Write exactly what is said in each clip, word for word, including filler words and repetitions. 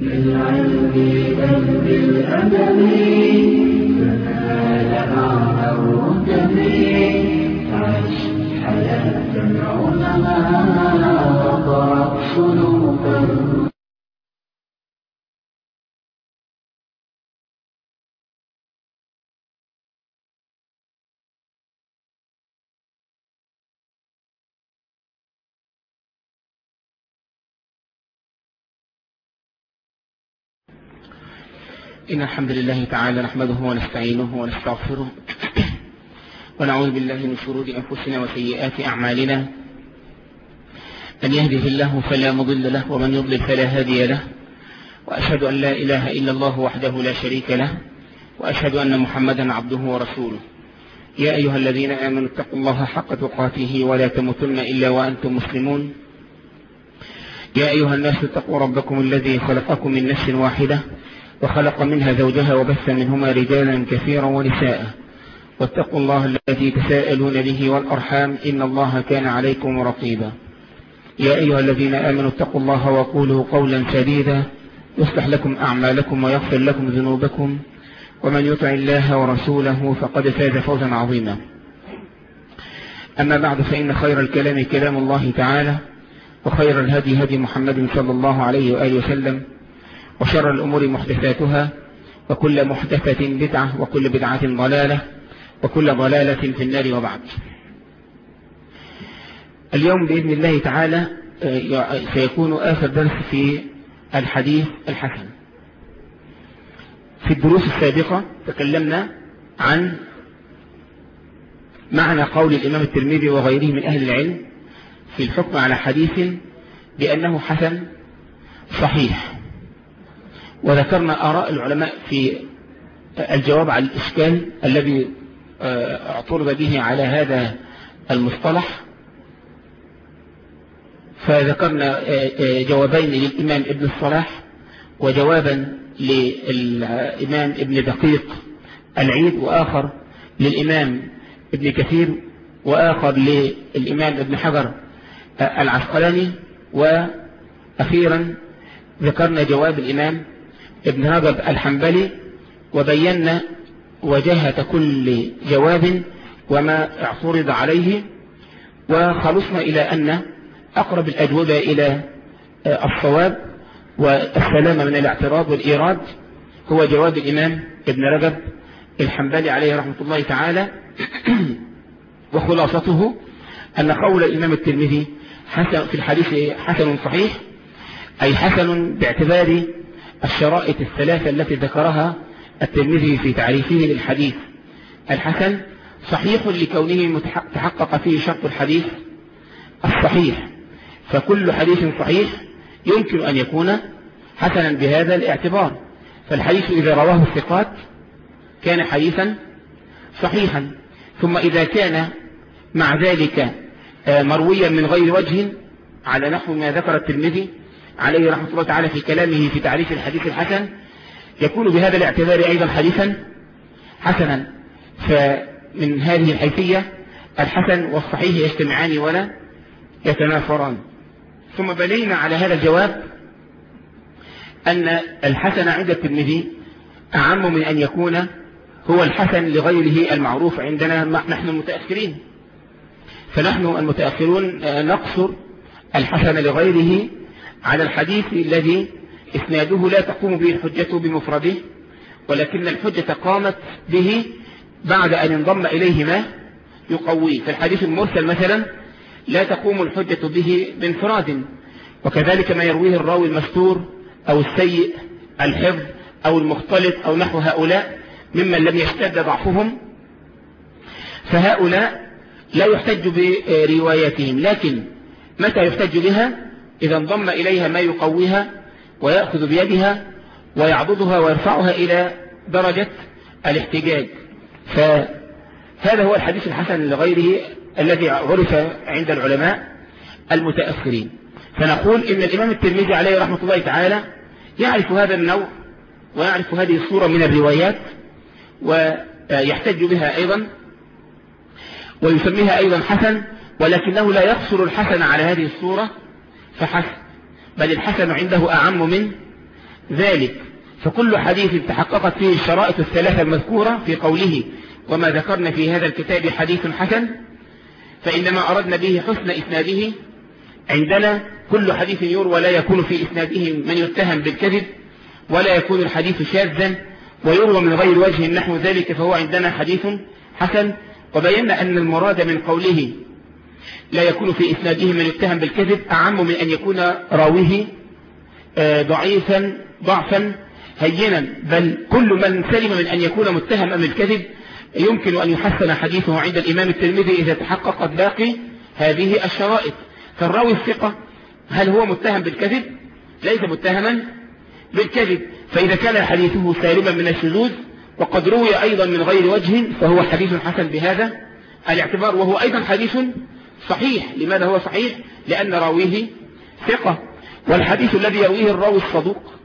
بالعلم بل بالأدب فنال أعلى الرتب عش حياة العلماء وقرأ سلوك إن الحمد لله تعالى نحمده ونستعينه ونستغفره ونعوذ بالله من شرور أنفسنا وسيئات أعمالنا. من يهده الله فلا مضل له ومن يضلل فلا هادي له، وأشهد أن لا إله إلا الله وحده لا شريك له، وأشهد أن محمدا عبده ورسوله. يا أيها الذين آمنوا اتقوا الله حق تقاته ولا تموتن إلا وأنتم مسلمون. يا أيها الناس اتقوا ربكم الذي خلقكم من نفس واحدة وخلق منها زوجها وبث منهما رجالا كثيرا ونساء، واتقوا الله الذي تساءلون به والأرحام إن الله كان عليكم رقيبا. يا أيها الذين آمنوا اتقوا الله وقولوا قولا سديدا يصلح لكم أعمالكم ويغفر لكم ذنوبكم، ومن يطع الله ورسوله فقد فاز فوزا عظيما. أما بعد، فإن خير الكلام كلام الله تعالى، وخير الهدي هدي محمد صلى الله عليه وآله وسلم، وشر الأمور محدثاتها، وكل محدثة بدعة، وكل بدعة ضلالة، وكل ضلالة في النار. وبعد، اليوم بإذن الله تعالى سيكون آخر درس في الحديث الحسن. في الدروس السابقة تكلمنا عن معنى قول الإمام الترمذي وغيره من أهل العلم في الحكم على حديث بأنه حسن صحيح، وذكرنا آراء العلماء في الجواب على الإشكال الذي اعترض به على هذا المصطلح. فذكرنا جوابين للإمام ابن الصلاح، وجوابا للإمام ابن دقيق العيد، وآخر للإمام ابن كثير، وآخر للإمام ابن حجر العسقلاني، وأخيرا ذكرنا جواب الإمام ابن رجب الحنبلي، وبينا وجهة كل جواب وما اعترض عليه، وخلصنا إلى أن أقرب الأجوبة إلى الصواب والسلامة من الاعتراض والإيراد هو جواب الإمام ابن رجب الحنبلي عليه رحمة الله تعالى. وخلاصته أن قول الإمام الترمذي حسن في الحديث حسن صحيح، أي حسن باعتبار الشرائط الثلاثة التي ذكرها الترمذي في تعريفه للحديث الحسن. صحيح لكونه تحقق فيه شرط الحديث الصحيح، فكل حديث صحيح يمكن أن يكون حسنا بهذا الاعتبار. فالحديث إذا رواه الثقات كان حديثا صحيحا، ثم إذا كان مع ذلك مرويا من غير وجه على نحو ما ذكر الترمذي عليه رحمة الله تعالى في كلامه في تعريف الحديث الحسن، يكون بهذا الاعتبار أيضا حديثا حسنا. فمن هذه الحيثية الحسن والصحيح يجتمعان ولا يتنافران. ثم بنينا على هذا الجواب أن الحسن عند الترمذي أعم من أن يكون هو الحسن لغيره المعروف عندنا نحن المتأخرين. فنحن المتأخرون نقصر الحسن لغيره على الحديث الذي إسناده لا تقوم به الحجة بمفرده، ولكن الحجة قامت به بعد أن انضم إليه ما يقويه. فالحديث المرسل مثلا لا تقوم الحجة به بانفراد، وكذلك ما يرويه الراوي المستور أو السيء الحفظ أو المختلط أو نحو هؤلاء ممن لم يشتد ضعفهم، فهؤلاء لا يحتج برواياتهم، لكن متى يحتج بها؟ إذا انضم إليها ما يقويها ويأخذ بيدها ويعضدها ويرفعها إلى درجة الاحتجاج. فهذا هو الحديث الحسن لغيره الذي عرف عند العلماء المتأخرين. فنقول إن الإمام الترمذي عليه رحمة الله تعالى يعرف هذا النوع ويعرف هذه الصورة من الروايات ويحتج بها أيضا ويسميها أيضا حسن، ولكنه لا يقصر الحسن على هذه الصورة فحسن، بل الحسن عنده أعم من ذلك فكل حديث تحققت فيه الشرائط الثلاثة المذكورة في قوله وما ذكرنا في هذا الكتاب حديث حسن، فإنما أردنا به حسن إسناده. عندنا كل حديث يروى لا يكون في إسناده من يتهم بالكذب ولا يكون الحديث شاذا ويروى من غير وجه نحو ذلك فهو عندنا حديث حسن. وبينا أن المراد من قوله لا يكون في إسناده من يتهم بالكذب أعم من أن يكون راويه ضعيفا ضعفا هينا، بل كل من سلم من أن يكون متهما بالكذب يمكن أن يحسن حديثه عند الإمام الترمذي إذا تحققت باقي هذه الشرائط. فالراوي الثقة هل هو متهم بالكذب؟ ليس متهما بالكذب، فإذا كان حديثه سالما من الشذوذ وقد روي أيضا من غير وجه فهو حديث حسن بهذا الاعتبار، وهو أيضا حديث صحيح. لماذا هو صحيح؟ لأن راويه ثقة. والحديث الذي يرويه الراوي الصدوق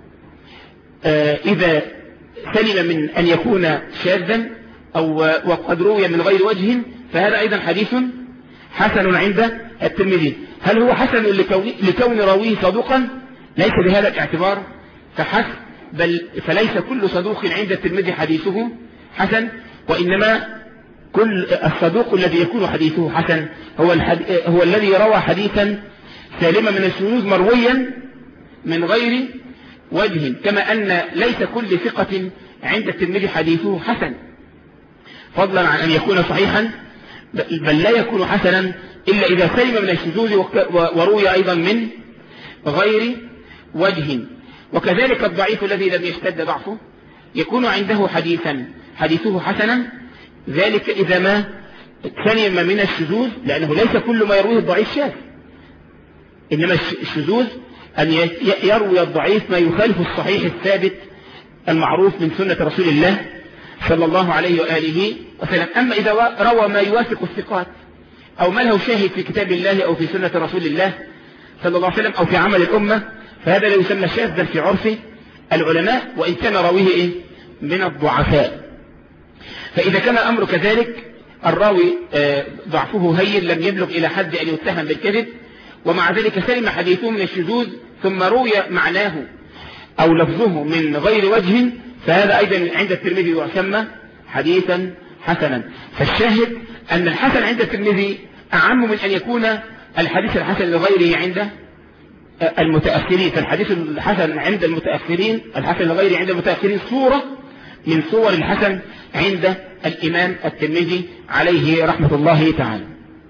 آه إذا سلم من أن يكون شاذا أو وقد روي من غير وجه فهذا أيضا حديث حسن عند الترمذي. هل هو حسن لكون, لكون راويه صدوقا؟ ليس بهذا الاعتبار فحسن، بل فليس كل صدوق عند الترمذي حديثه حسن، وإنما كل الصدوق الذي يكون حديثه حسن هو, هو الذي روى حديثا سالما من الشذوذ مرويا من غير وجه، كما أن ليس كل ثقة عند الترمذي حديثه حسن فضلا عن أن يكون صحيحا، بل لا يكون حسنا إلا إذا سلم من الشذوذ وروي أيضا من غير وجه. وكذلك الضعيف الذي لم يشتد ضعفه يكون عنده حديثا حديثه حسنا، ذلك إذا ما سلم من الشذوذ، لأنه ليس كل ما يرويه الضعيف شاذ، إنما الشذوذ أن يروي الضعيف ما يخالف الصحيح الثابت المعروف من سنة رسول الله صلى الله عليه وآله وسلم. أما إذا روى ما يوافق الثقات أو ما له شاهد في كتاب الله أو في سنة رسول الله صلى الله عليه وسلم أو في عمل الأمة فهذا لا يسمى شاذا في عرف العلماء، وإن كان راويه إيه؟ من الضعفاء. فإذا كان الأمر كذلك الراوي ضعفه هين لم يبلغ إلى حد أن يتهم بالكذب ومع ذلك سلم حديثه من الشذوذ ثم روي معناه أو لفظه من غير وجه فهذا أيضا عند الترمذي يسمى حديثا حسنا. فالشاهد أن الحسن عند الترمذي أعم من أن يكون الحديث الحسن لغيره عند المتأخرين. فالحديث الحسن عند المتأخرين الحسن لغيره عند المتأخرين صورة من صور الحسن عند الإمام الترمذي عليه رحمة الله تعالى.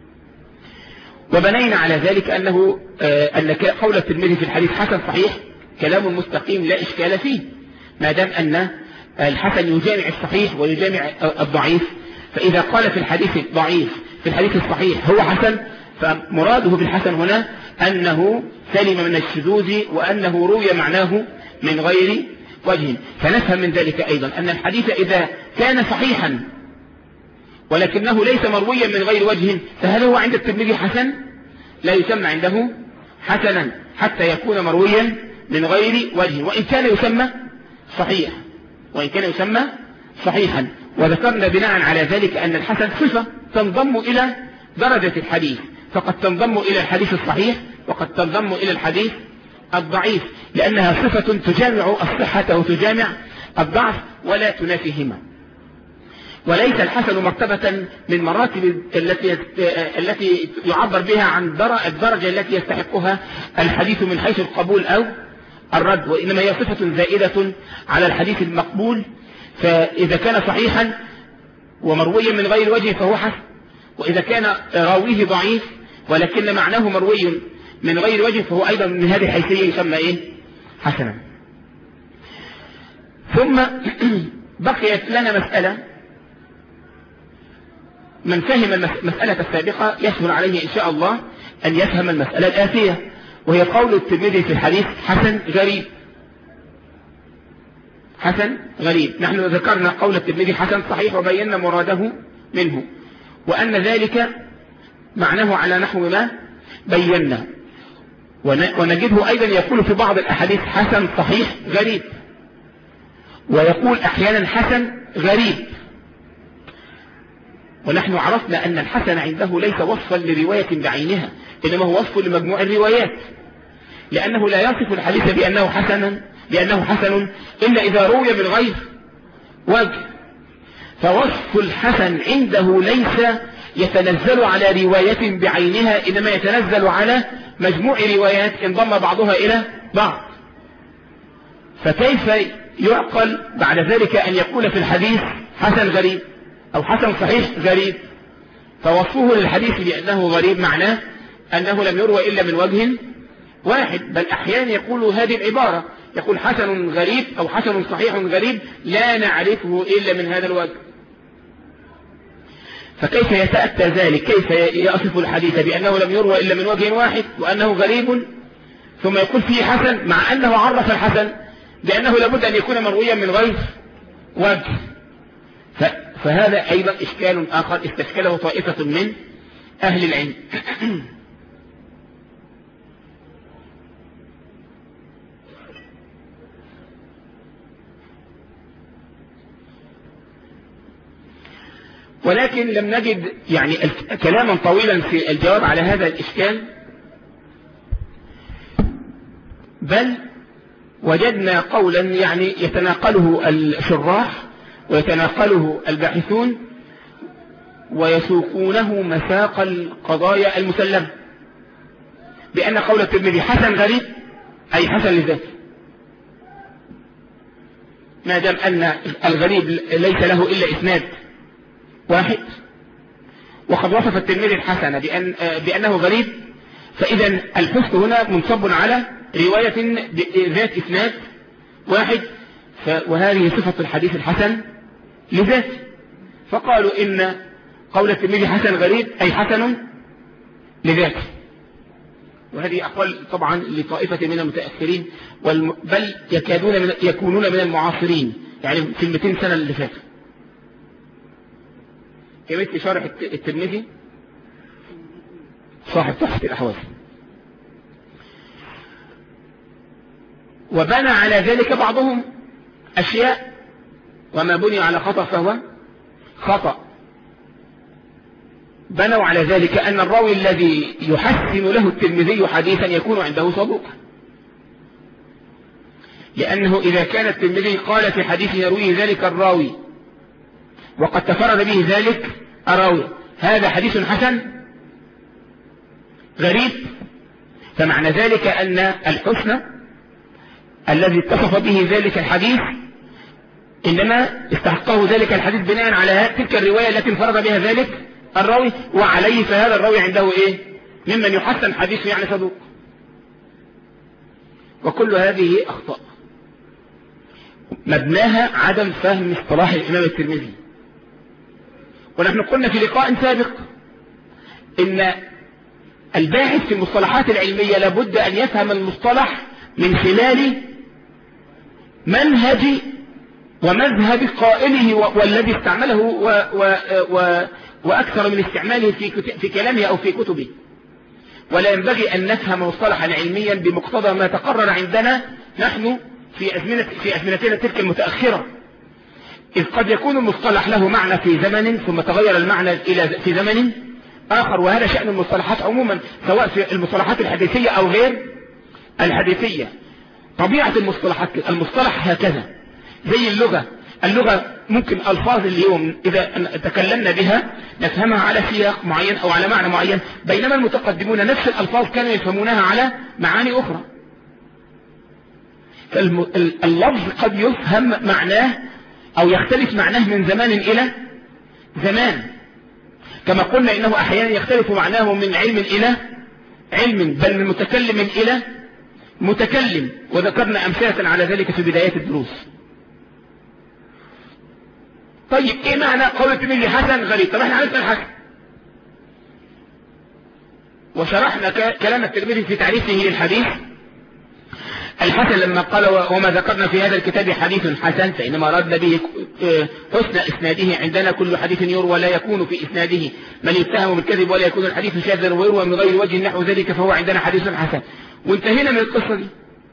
وبنينا على ذلك أنه أن قول الترمذي في الحديث حسن صحيح كلام مستقيم لا إشكال فيه، ما دام أن الحسن يجامع الصحيح ويجامع الضعيف. فإذا قال في الحديث الضعيف في الحديث الصحيح هو حسن، فمراده بالحسن هنا أنه سلم من الشذوذ وأنه روي معناه من غير وجه. فنفهم من ذلك أيضا أن الحديث إذا كان صحيحا ولكنه ليس مرويا من غير وجه فهل هو عند الترمذي حسن؟ لا يسمى عنده حسنا حتى يكون مرويا من غير وجه، وإن كان يسمى صحيح وإن كان يسمى صحيحا. وذكرنا بناء على ذلك أن الحسن صفة تنضم إلى درجة الحديث، فقد تنضم إلى الحديث الصحيح وقد تنضم إلى الحديث الضعيف، لأنها صفة تجامع الصحة وتجامع الضعف ولا تنافيهما. وليس الحسن مرتبة من مراتب التي التي يعبر بها عن الدرجة التي يستحقها الحديث من حيث القبول أو الرد، وإنما هي صفة زائدة على الحديث المقبول. فإذا كان صحيحا ومرويا من غير وجه فهو حسن، وإذا كان راويه ضعيف ولكن معناه مروي من غير وجه فهو أيضا من هذه الحيثية يسمى إيه؟ حسنا. ثم بقيت لنا مسألة، من فهم المسألة السابقة يسهل عليه إن شاء الله أن يفهم المسألة الآتية، وهي قول الترمذي في الحديث حسن غريب. حسن غريب، نحن ذكرنا قول الترمذي حسن صحيح وبينا مراده منه، وأن ذلك معناه على نحو ما بينا. ونجده أيضا يقول في بعض الأحاديث حسن صحيح غريب، ويقول أحيانا حسن غريب. ونحن عرفنا أن الحسن عنده ليس وصفا لرواية بعينها، إنما هو وصف لمجموع الروايات، لأنه لا يصف الحديث بأنه حسنا بأنه حسن إلا إذا روي من غير وجه. فوصف الحسن عنده ليس يتنزل على رواية بعينها، إنما يتنزل على مجموع روايات انضم بعضها إلى بعض. فكيف يعقل بعد ذلك أن يقول في الحديث حسن غريب أو حسن صحيح غريب؟ فوصفه للحديث بأنه غريب معناه أنه لم يروى إلا من وجه واحد، بل أحيانا يقول هذه العبارة، يقول حسن غريب أو حسن صحيح غريب لا نعرفه إلا من هذا الوجه. فكيف يتأتى ذلك؟ كيف يصف الحديث بأنه لم يروى إلا من وجه واحد وأنه غريب، ثم يقول فيه حسن مع أنه عرف الحسن بأنه لابد أن يكون مرويا من غير وجه؟ فهذا أيضا إشكال آخر استشكله طائفة من أهل العلم. ولكن لم نجد يعني كلاما طويلا في الجواب على هذا الإشكال، بل وجدنا قولا يعني يتناقله الشراح ويتناقله الباحثون ويسوقونه مساق القضايا المسلمة، بأن قول الترمذي حسن غريب أي حسن لذاته، ما دام أن الغريب ليس له إلا إسناد واحد، وقد وصف الترمذي الحسن بأن بأنه غريب، فإذا الحسن هنا منصب على رواية ذات إسناد واحد، وهذه صفة الحديث الحسن لذاته. فقالوا إن قول الترمذي حسن غريب أي حسن لذاته، وهذه أقوال طبعا لطائفة من المتأخرين، بل يكادون من يكونون من المعاصرين، يعني في المئتين سنة اللي فاتوا، كمثل شارح الترمذي صاحب تحفة الأحواز. وبنى على ذلك بعضهم أشياء، وما بني على خطأ فهو خطأ. بنوا على ذلك أن الراوي الذي يحسن له الترمذي حديثا يكون عنده صدوقا، لأنه إذا كان الترمذي قال في حديث يرويه ذلك الراوي وقد تفرد به ذلك الراوي هذا حديث حسن غريب، فمعنى ذلك أن الحسن الذي اتصف به ذلك الحديث إنما استحقه ذلك الحديث بناء على تلك الرواية التي انفرد بها ذلك الراوي، وعليه فهذا الراوي عنده إيه؟ ممن يحسن حديثه يعني صدوق. وكل هذه أخطاء مبناها عدم فهم اصطلاح الإمام الترمذي. ونحن قلنا في لقاء سابق إن الباحث في المصطلحات العلمية لابد أن يفهم المصطلح من خلال منهج ومذهب قائله والذي استعمله و و و وأكثر من استعماله في, في كلامه أو في كتبه. ولا ينبغي أن نفهم مصطلحا علميا بمقتضى ما تقرر عندنا نحن في أزمنة في أزمنتنا تلك المتأخرة، إذ قد يكون المصطلح له معنى في زمن ثم تغير المعنى إلى في زمن آخر، وهذا شأن المصطلحات عموما سواء في المصطلحات الحديثية أو غير الحديثية. طبيعة المصطلحات المصطلح هكذا زي اللغة. اللغة ممكن ألفاظ اليوم إذا تكلمنا بها نفهمها على سياق معين أو على معنى معين، بينما المتقدمون نفس الألفاظ كانوا يفهمونها على معاني أخرى. فاللفظ قد يفهم معناه أو يختلف معناه من زمان إلى زمان، كما قلنا إنه أحيانا يختلف معناه من علم إلى علم، بل من متكلم إلى متكلم، وذكرنا أمثلة على ذلك في بدايات الدروس. طيب ايه معنى قول الترمذي حسن غريب؟ طب احنا عرفنا الحسن وشرحنا كلام الترمذي في تعريفه للحديث الحسن لما قال وما ذكرنا في هذا الكتاب حديث حسن فإنما ردنا به حسن إسناده، عندنا كل حديث يروى لا يكون في إسناده من يتهم بالكذب ولا يكون الحديث شاذا ويروى من غير وجه نحو ذلك فهو عندنا حديث حسن. وانتهينا من القصة دي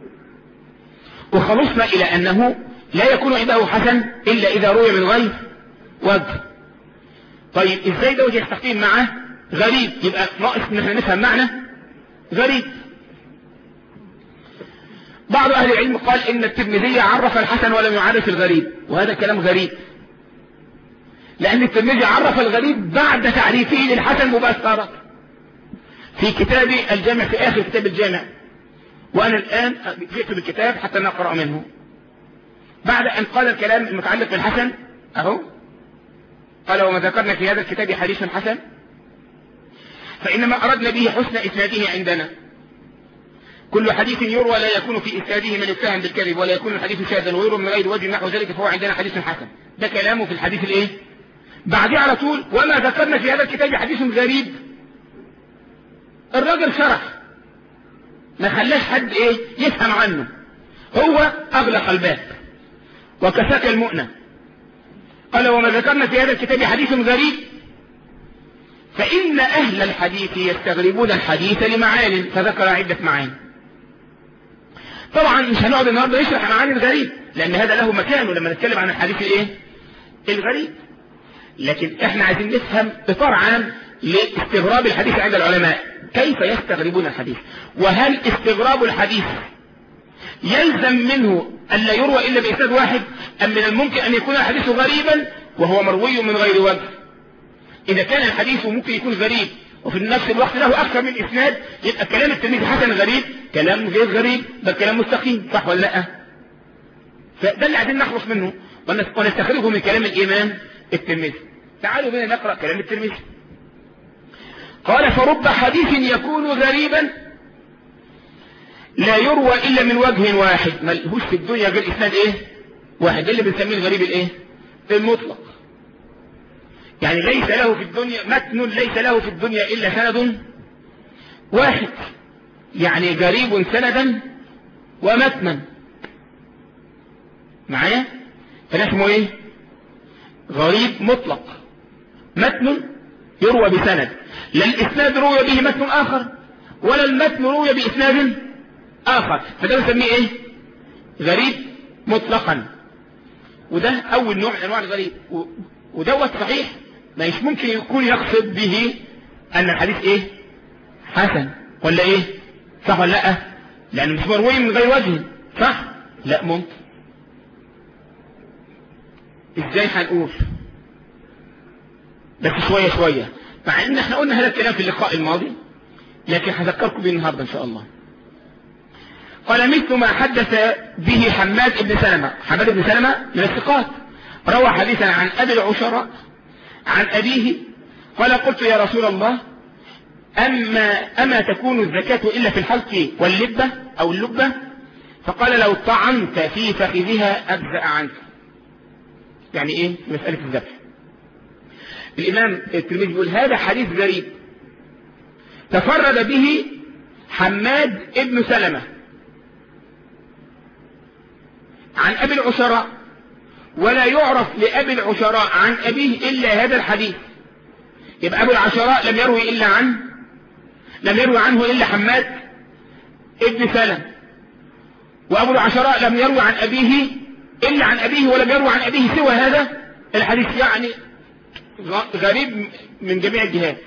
وخلصنا إلى أنه لا يكون عنده حسن إلا إذا روي من غير وجه. طيب ازاي ده وجه يستقيم معه غريب؟ يبقى ناقص ان احنا نفهم معنى غريب. بعض أهل العلم قال إن الترمذي عرف الحسن ولم يعرف الغريب، وهذا كلام غريب، لأن الترمذي عرف الغريب بعد تعريفه للحسن مباشرة في كتاب الجامع، في آخر كتاب الجامع، وأنا الآن جئت بالكتاب حتى نقرأ منه. بعد أن قال الكلام المتعلق بالحسن أهو قال: وما ذكرنا في هذا الكتاب حديث حسن فإنما أردنا به حسن إسناده عندنا. كل حديث يروى لا يكون في إسناده من يتهم بالكذب، ولا يكون الحديث شاذا ويروى من غير وجه نحو ذلك، فهو عندنا حديث حسن. ده كلامه في الحديث الإيه؟ بعديه على طول: وما ذكرنا في هذا الكتاب حديث غريب. الراجل شرح، ما خلاش حد إيه يفهم عنه، هو أغلق الباب وكساك المؤنة. قال: وما ذكرنا في هذا الكتاب حديث غريب فإن أهل الحديث يستغربون الحديث لمعان، فذكر عدة معاني. طبعا مش هنقعد النهارده نشرح معاني الغريب، لأن هذا له مكانه لما نتكلم عن الحديث الايه الغريب، لكن احنا عايزين نفهم إطار عام لاستغراب الحديث عند العلماء. كيف يستغربون الحديث؟ وهل استغراب الحديث يلزم منه أن لا يروى إلا بإسناد واحد، أم من الممكن أن يكون الحديث غريبا وهو مروي من غير وجه؟ إذا كان الحديث ممكن يكون غريب وفي نفس الوقت له أكثر من إسناد، يبقى كلام الترمذي حسن غريب، كلام غير غريب، بل كلام مستقيم، صح ولا لا؟ فده اللي عايزين نخلص منه ونستخرجه من كلام الإمام الترمذي. تعالوا بنا نقرأ كلام الترمذي. قال: فرب حديث يكون غريبا لا يروى إلا من وجه واحد. ملهوش في الدنيا غير إسناد إيه واحد، ده اللي بنسميه الغريب الإيه المطلق. يعني ليس له في الدنيا متن، ليس له في الدنيا إلا سند واحد، يعني غريب سندا ومتنا. معايا؟ فده اسمه ايه؟ غريب مطلق، متن يروى بسند، لا الإسناد روي به متن آخر ولا المتن روي بإسناد آخر، فده بنسميه ايه؟ غريب مطلقا. وده أول نوع من أنواع الغريب، ودوت صحيح ما مش ممكن يكون يقصد به أن الحديث إيه حسن ولا إيه، صح ولا لا؟ لأنه مش مروي من غير وجه، صح؟ لا ممكن. إزاي هنقول؟ بس شوية شوية، مع إن احنا قلنا هذا الكلام في اللقاء الماضي، لكن هذكركم به النهاردة إن شاء الله. قال: مثل ما حدث به حماد بن سلمة. حماد بن سلمة من الثقات، روى حديثا عن أبي العشراء عن أبيه قال: قلت يا رسول الله أما, أما تكون الزكاة إلا في الحلق واللبة أو اللبة؟ فقال: لو طعنت في فخذها أجزأ عنك. يعني إيه مسألة الذبح؟ الإمام الترمذي يقول هذا حديث غريب تفرد به حماد ابن سلمة عن أبي العشراء، ولا يعرف لأبي العشراء عن أبيه إلا هذا الحديث. يبقى أبو العشراء لم يروي إلا عن لم يروي عنه إلا حماد ابن سلمة، وأبو العشراء لم يروي عن أبيه إلا عن أبيه، ولم يروي عن أبيه سوى هذا الحديث، يعني غريب من جميع الجهات.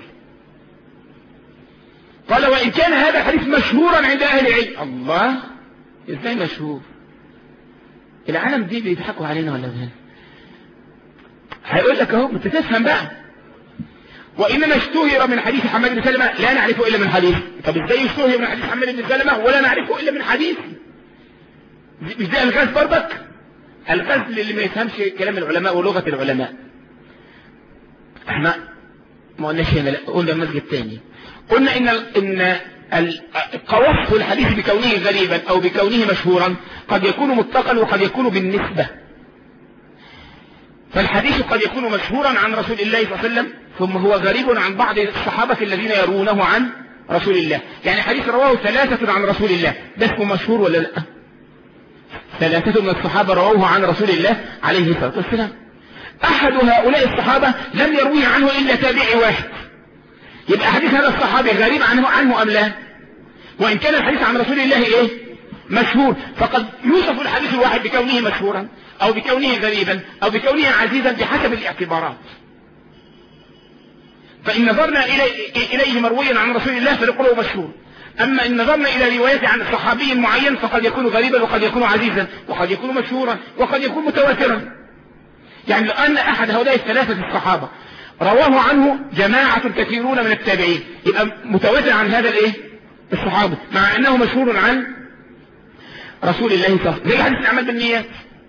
قال: وإن كان هذا الحديث مشهورا عند أهل العلم. الله، إزاي مشهور؟ العالم دي بيضحكوا علينا ولا ازاي؟ هيقول لك اهو انت تفهم بقى. وإنما اشتهر من حديث حماد بن سلمة لا نعرفه إلا من حديث. طب ازاي اشتهر من حديث حماد بن سلمة ولا نعرفه إلا من حديث؟ مش ده الغاز برضك؟ الغاز اللي ما يفهمش كلام العلماء ولغة العلماء. احنا ما قلناش هنا، قلنا المسجد الثاني، قلنا ان ان وصف الحديث بكونه غريبا او بكونه مشهورا قد يكون مطلقا وقد يكون بالنسبة. فالحديث قد يكون مشهورا عن رسول الله صلى الله عليه وسلم، ثم هو غريب عن بعض الصحابة الذين يرونه عن رسول الله. يعني حديث رواه ثلاثة عن رسول الله، ده اسمه مشهور ولا لا؟ ثلاثة من الصحابة رواه عن رسول الله عليه الصلاة والسلام. أحد هؤلاء الصحابة لم يرويه عنه إلا تابعي واحد، يبقى حديث هذا الصحابي غريب عنه عنه أم لا؟ وإن كان الحديث عن رسول الله إيه؟ مشهور، فقد يوصف الحديث الواحد بكونه مشهورا أو بكونه غريبا أو بكونه عزيزا بحسب الاعتبارات. فإن نظرنا إليه, إليه مرويا عن رسول الله فنقوله مشهور، أما إن نظرنا إلى روايات عن صحابي معين فقد يكون غريبا وقد يكون عزيزا وقد يكون مشهورا وقد يكون متواترا. يعني لو أن أحد هؤلاء الثلاثة الصحابة رواه عنه جماعة كثيرون من التابعين يبقى متواتر عن هذا الايه الصحابة، مع أنه مشهور عن رسول الله صلى الله عليه وسلم. زي حديث الأعمال بالنيات.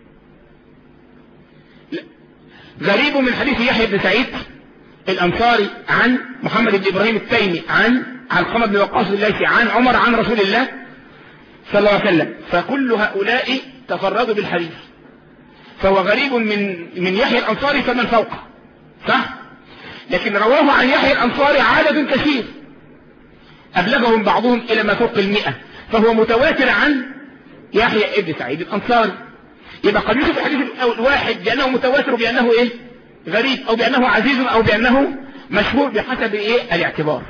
غريب من حديث يحيى بن سعيد الأنصاري عن محمد بن إبراهيم التيمي عن علقمة بن وقاص الليثي عن عمر عن رسول الله صلى الله عليه وسلم. فكل هؤلاء تفردوا بالحديث، فهو غريب من من يحيى الأنصاري فمن فوقه، صح؟ لكن رواه عن يحيى الأنصاري عدد كثير أبلغهم بعضهم إلى ما فوق المئة، فهو متواتر عن يحيى ابن سعيد الأنصاري. يبقى قد يوصف الحديث الواحد بأنه متواتر بأنه إيه؟ غريب، أو بأنه عزيز، أو بأنه مشهور بحسب إيه؟ الاعتبار.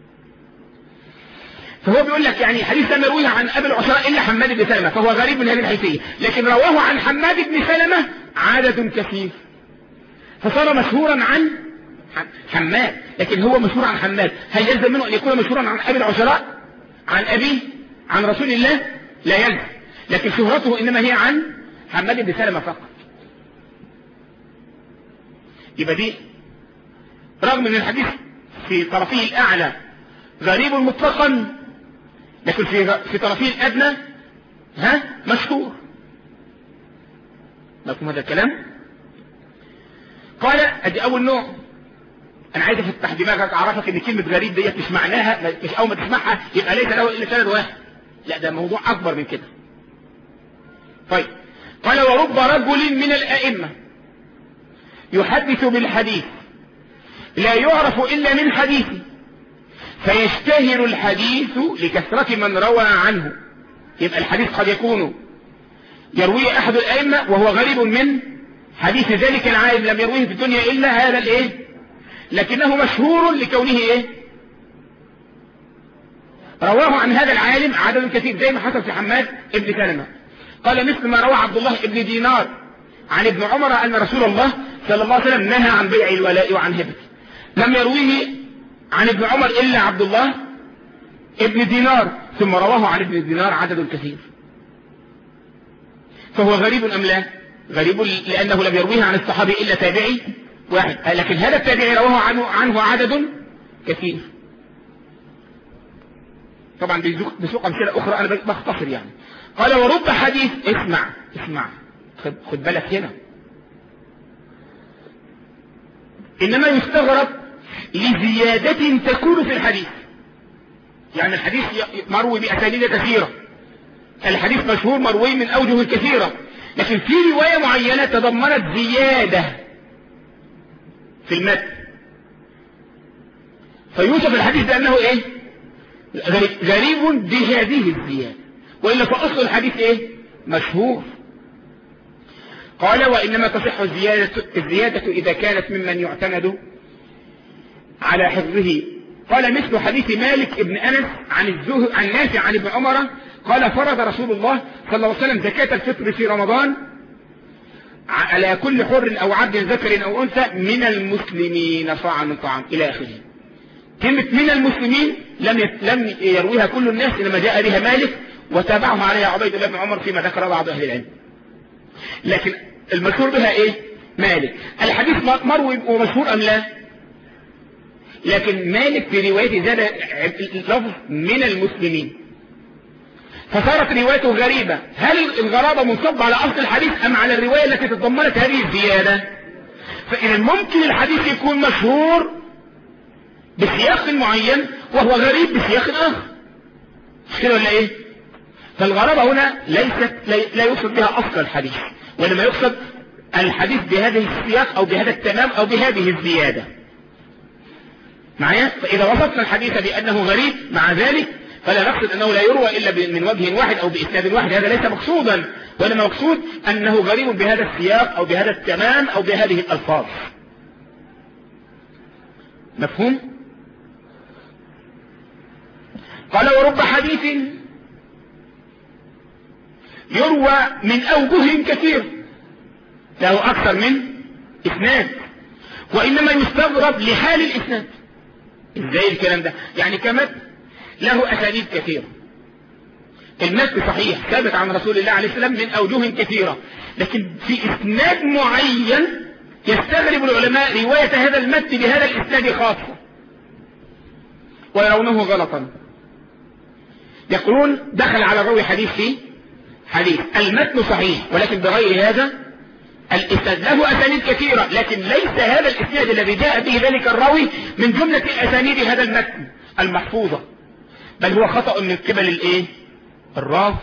فهو بيقول لك يعني حديث لم يرويه عن أبي العشراء إلا حماد بن سلمة، فهو غريب من هذه الحيثية، لكن رواه عن حماد بن سلمة عدد كثير فصار مشهورا عن حماد. لكن هو مشهور عن حماد، هل يلزم منه أن يكون مشهورا عن أبي العشراء عن أبي عن رسول الله؟ لا يلزم، لكن شهرته إنما هي عن حماد بن سلمة فقط. يبقى دي رغم من الحديث في طرفيه الأعلى غريب مطلقا، لكن في في طرفيه الأدنى ها مشهور. مفهوم هذا الكلام؟ قال ادي اول نوع. انا عايز افتح دماغك اعرفك ان كلمه غريب ديت مش معناها مش اول ما تسمعها يبقى ليس له الا سند واحد، لا ده موضوع اكبر من كده. طيب قال ورب رجل من الائمه يحدث بالحديث لا يعرف الا من حديثه فيشتهر الحديث لكثرة من روى عنه. يبقى الحديث قد يكون يرويه احد الائمه وهو غريب من حديث ذلك العالم لم يرويه في الدنيا الا هذا الايه، لكنه مشهور لكونه ايه رواه عن هذا العالم عدد كثير، زي ما حصل في حماد ابن سلمة. قال مثل ما روى عبد الله ابن دينار عن ابن عمر ان رسول الله صلى الله عليه وسلم نهى عن بيع الولاء وعن هبته، لم يرويه عن ابن عمر الا عبد الله ابن دينار، ثم رواه عن ابن دينار عدد كثير. فهو غريب ام لا؟ غريب لانه لم يرويه عن الصحابي الا تابعي واحد، لكن هذا التابعي رواه عنه, عنه عدد كثير. طبعا بسوق امثله اخرى انا بختصر يعني. قال ورب حديث، اسمع اسمع خد, خد بالك هنا، انما يستغرب لزيادة تكون في الحديث. يعني الحديث مروي باسانيد كثيرة، الحديث مشهور مروي من اوجه كثيرة، لكن في رواية معينة تضمنت زيادة في المتن فيوصف الحديث بأنه ايه غريب بهذه الزيادة، وإلا فأصل الحديث ايه مشهور. قال وإنما تصح الزيادة, الزيادة إذا كانت ممن يعتمد على حفظه. قال مثل حديث مالك ابن أنس عن الزهد عن نافع عن ابن عمر قال فرض رسول الله صلى الله عليه وسلم زكاة الفطر في رمضان على كل حر أو عبد ذكر أو أنثى من المسلمين صاعا من طعام إلى آخره. كلمة من المسلمين لم لم يرويها كل الناس، إنما جاء بها مالك وتابعه عليها عبيد الله بن عمر فيما ذكر بعض أهل العلم، لكن المشهور بها إيه مالك. الحديث مروي ومشهور أم لا؟ لكن مالك في روايته زاد لفظ من المسلمين فصارت روايته غريبة. هل الغرابة منصب على أصل الحديث أم على الرواية التي تضمنت هذه الزيادة؟ فإذا ممكن الحديث يكون مشهور بسياق معين وهو غريب بسياق آخر، مش كده ولا إيه؟ فالغرابة هنا ليست لا يقصد بها أصل الحديث، وإنما يقصد الحديث بهذه السياق أو بهذا التمام أو بهذه الزيادة معايا. فإذا وصفنا الحديث بأنه غريب مع ذلك فلا نقصد أنه لا يروى إلا من وجه واحد أو بإسناد واحد، هذا ليس مقصودا، وإنما مقصود أنه غريب بهذا السياق أو بهذا التمام أو بهذه الألفاظ. مفهوم؟ قال ورب حديث يروى من أوجه كثير له أكثر من إسناد، وإنما يستغرب لحال الإسناد. إزاي الكلام ده؟ يعني كمت له أسانيد كثيرة. المتن صحيح ثابت عن رسول الله عليه السلام من أوجه كثيرة، لكن في إسناد معين يستغرب العلماء رواية هذا المتن بهذا الإسناد خاصة ويرونه غلطا. يقولون دخل على الراوي حديث في حديث، المتن صحيح ولكن بغير هذا الإسناد، له أسانيد كثيرة لكن ليس هذا الإسناد الذي جاء به ذلك الراوي من جملة أسانيد هذا المتن المحفوظة، بل هو خطأ من قبل الإيه؟ الراوي.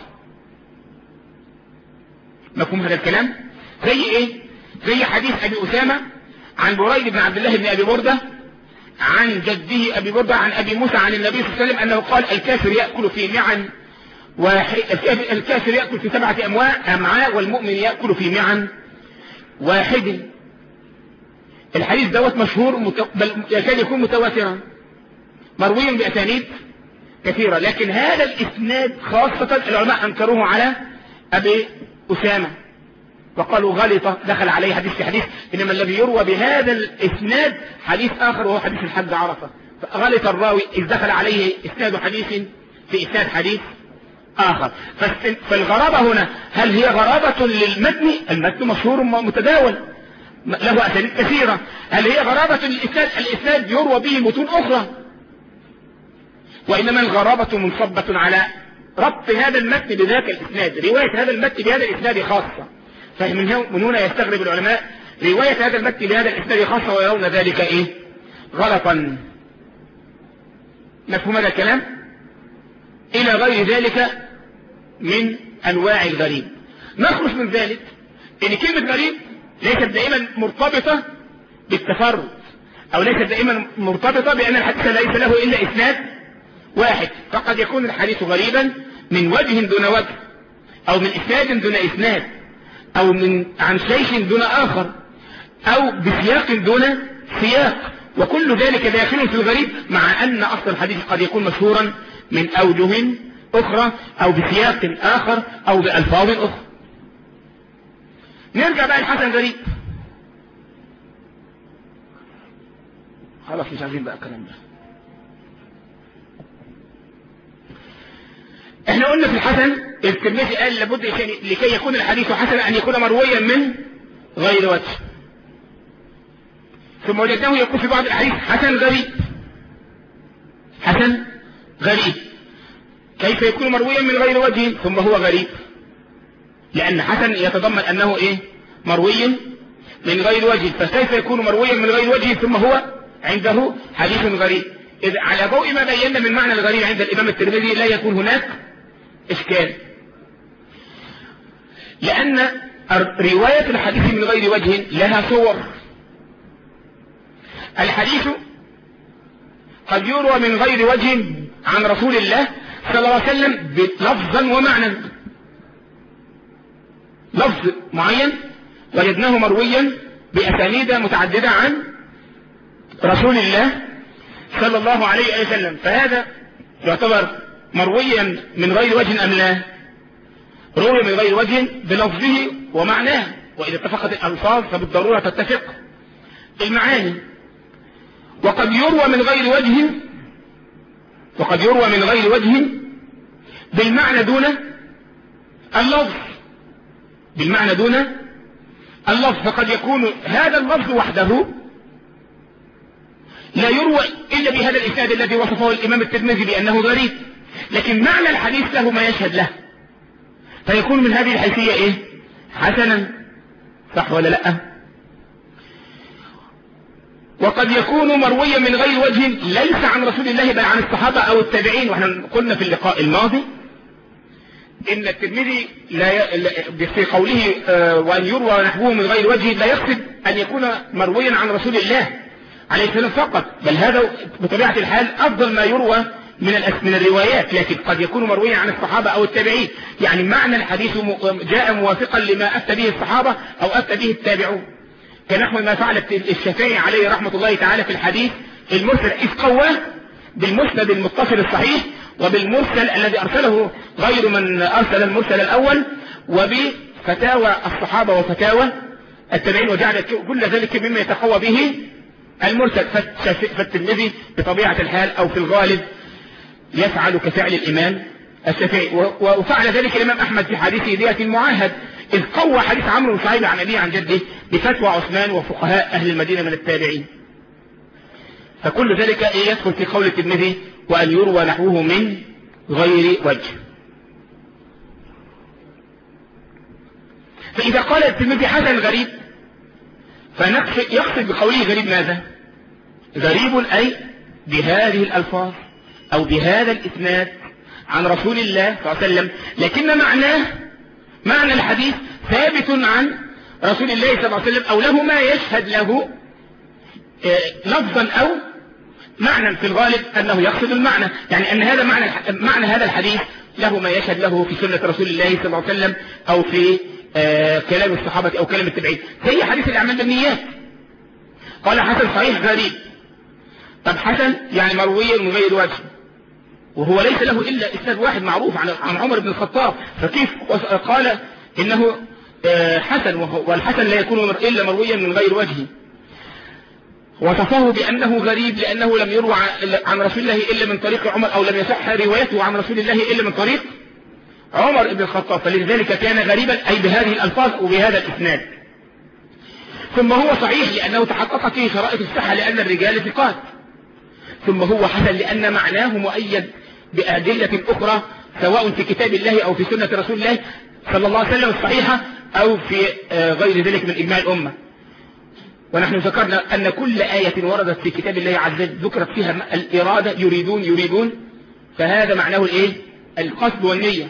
مفهوم هذا الكلام؟ زي إيه؟ زي حديث أبي أسامة عن بريد بن عبد الله بن أبي بردة عن جده أبي بردة عن أبي موسى عن النبي صلى الله عليه وسلم أنه قال: الكافر يأكل في معن واحد، الكافر يأكل في سبعة أمعاء والمؤمن يأكل في معن واحد. الحديث دوت مشهور مت... بل يكاد يكون متواترا مروي بأسانيد كثيرة، لكن هذا الإسناد خاصة العلماء أنكروه على أبي أسامة وقالوا غلطة دخل عليه حديث في حديث، إنما الذي يروى بهذا الإسناد حديث آخر وهو حديث الحج عرفة، فغلط الراوي إذ دخل عليه إسناد حديث في إسناد حديث آخر. فالغرابة هنا هل هي غرابة للمتن؟ المتن مشهور متداول له أسانيد كثيرة. هل هي غرابة للإسناد؟ الإسناد يروى به متون أخرى، وإنما الغرابة منصبة على ربط هذا المتن بذاك الإسناد، رواية هذا المتن بهذا الإسناد خاصة. فمن هنا يستغرب العلماء رواية هذا المتن بهذا الإسناد خاصة ويرون ذلك إيه؟ غلطا. مفهوم هذا الكلام؟ إلى غير ذلك من أنواع الغريب. نخرج من ذلك إن كلمة غريب ليست دائما مرتبطة بالتفرد، أو ليست دائما مرتبطة بأن الحديث ليس له إلا إسناد واحد، فقد يكون الحديث غريبا من وجه دون وجه، أو من إسناد دون إسناد، أو من عن شيخ دون آخر، أو بسياق دون سياق، وكل ذلك داخل في الغريب، مع أن أصل الحديث قد يكون مشهورا من أوجه أخرى أو بسياق آخر أو بألفاظ أخرى. نرجع بقى الحسن غريب. خلاص مش عايزين بقى الكلام ده. احنا قلنا في الحسن الترمذي قال لابد لكي يكون الحديث حسنا أن يكون مرويا من غير وجه، ثم وجدناه يقول في بعض الأحاديث حسن غريب. حسن غريب كيف يكون مرويا من غير وجه ثم هو غريب؟ لأن حسن يتضمن أنه إيه؟ مروي من غير وجه، فكيف يكون مرويا من غير وجه ثم هو عنده حديث غريب؟ إذا على ضوء ما بينا من معنى الغريب عند الإمام الترمذي لا يكون هناك إشكال، لأن رواية الحديث من غير وجه لها صور. الحديث قد يروى من غير وجه عن رسول الله صلى الله عليه وسلم لفظا ومعنى، لفظ معين وجدناه مرويا بأسانيد متعددة عن رسول الله صلى الله عليه وسلم، فهذا يعتبر مرويا من غير وجه أم لا؟ روي من غير وجه بلفظه ومعناه، وإذا اتفقت الألفاظ فبالضرورة تتفق المعاني. وقد يروى من غير وجه وقد يروى من غير وجه بالمعنى دون اللفظ، بالمعنى دون اللفظ، فقد يكون هذا اللفظ وحده لا يروى إلا بهذا الإسناد الذي وصفه الإمام الترمذي بأنه غريب، لكن معنى الحديث له ما يشهد له، فيكون من هذه الحيثية إيه؟ حسنا. صح ولا لأ؟ وقد يكون مرويا من غير وجه ليس عن رسول الله بل عن الصحابة أو التابعين. واحنا قلنا في اللقاء الماضي إن الترمذي في قوله وأن يروى نحوه من غير وجه لا يقصد أن يكون مرويا عن رسول الله عليه السلام فقط، بل هذا بطبيعة الحال أفضل ما يروى من من الروايات، لكن قد يكون مرويا عن الصحابة أو التابعين، يعني معنى الحديث جاء موافقا لما أفتى به الصحابة أو أفتى به التابعون، كنحو ما فعل الشافعي عليه رحمة الله تعالى في الحديث المرسل، إذ قواه بالمسند المتصل الصحيح وبالمرسل الذي أرسله غير من أرسل المرسل الأول، وبفتاوى الصحابة وفتاوى التابعين، وجعل كل ذلك مما يتقوى به المرسل. فالترمذي بطبيعة الحال أو في الغالب يفعل كفعل الإمام الشافعي، وفعل ذلك الإمام أحمد في حديثه دية المعاهد، إذ قوى حديث عمرو بن شعيب عن أبيه عن جده بفتوى عثمان وفقهاء أهل المدينة من التابعين. فكل ذلك يدخل في قول الترمذي وأن يروى نحوه من غير وجه. فإذا قال الترمذي حسن غريب فيقصد بقوله غريب ماذا؟ غريب أي بهذه الألفاظ أو بهذا الإسناد عن رسول الله صلى الله عليه وسلم، لكن معناه معنى الحديث ثابت عن رسول الله صلى الله عليه وسلم، أو له ما يشهد له لفظا أو معنى، في الغالب أنه يقصد المعنى، يعني أن هذا معنى معنى هذا الحديث له ما يشهد له في سنة رسول الله صلى الله عليه وسلم أو في آه كلام الصحابة أو كلام التابعين، زي حديث الأعمال بالنيات. قال حسن صحيح غريب. طب حسن يعني مروي من غير وجه، وهو ليس له إلا إسناد واحد معروف عن عن عمر بن الخطاب، فكيف قال إنه آه حسن، والحسن لا يكون إلا مرويا من غير وجه؟ وصفه بأنه غريب لأنه لم يروى عن رسول الله إلا من طريق عمر، أو لم يصح روايته عن رسول الله إلا من طريق عمر بن الخطاب، فلذلك كان غريبا أي بهذه الألفاظ وبهذا الإسناد. ثم هو صحيح لأنه تحقق فيه شرائط الصحة لأن الرجال ثقات. ثم هو حسن لأن معناه مؤيد بأدلة أخرى سواء في كتاب الله أو في سنة رسول الله صلى الله عليه وسلم الصحيحة أو في غير ذلك من إجماع الأمة. ونحن ذكرنا أن كل آية وردت في كتاب الله عز وجل ذكرت فيها الإرادة، يريدون يريدون، فهذا معناه الإيه؟ القصد والنية.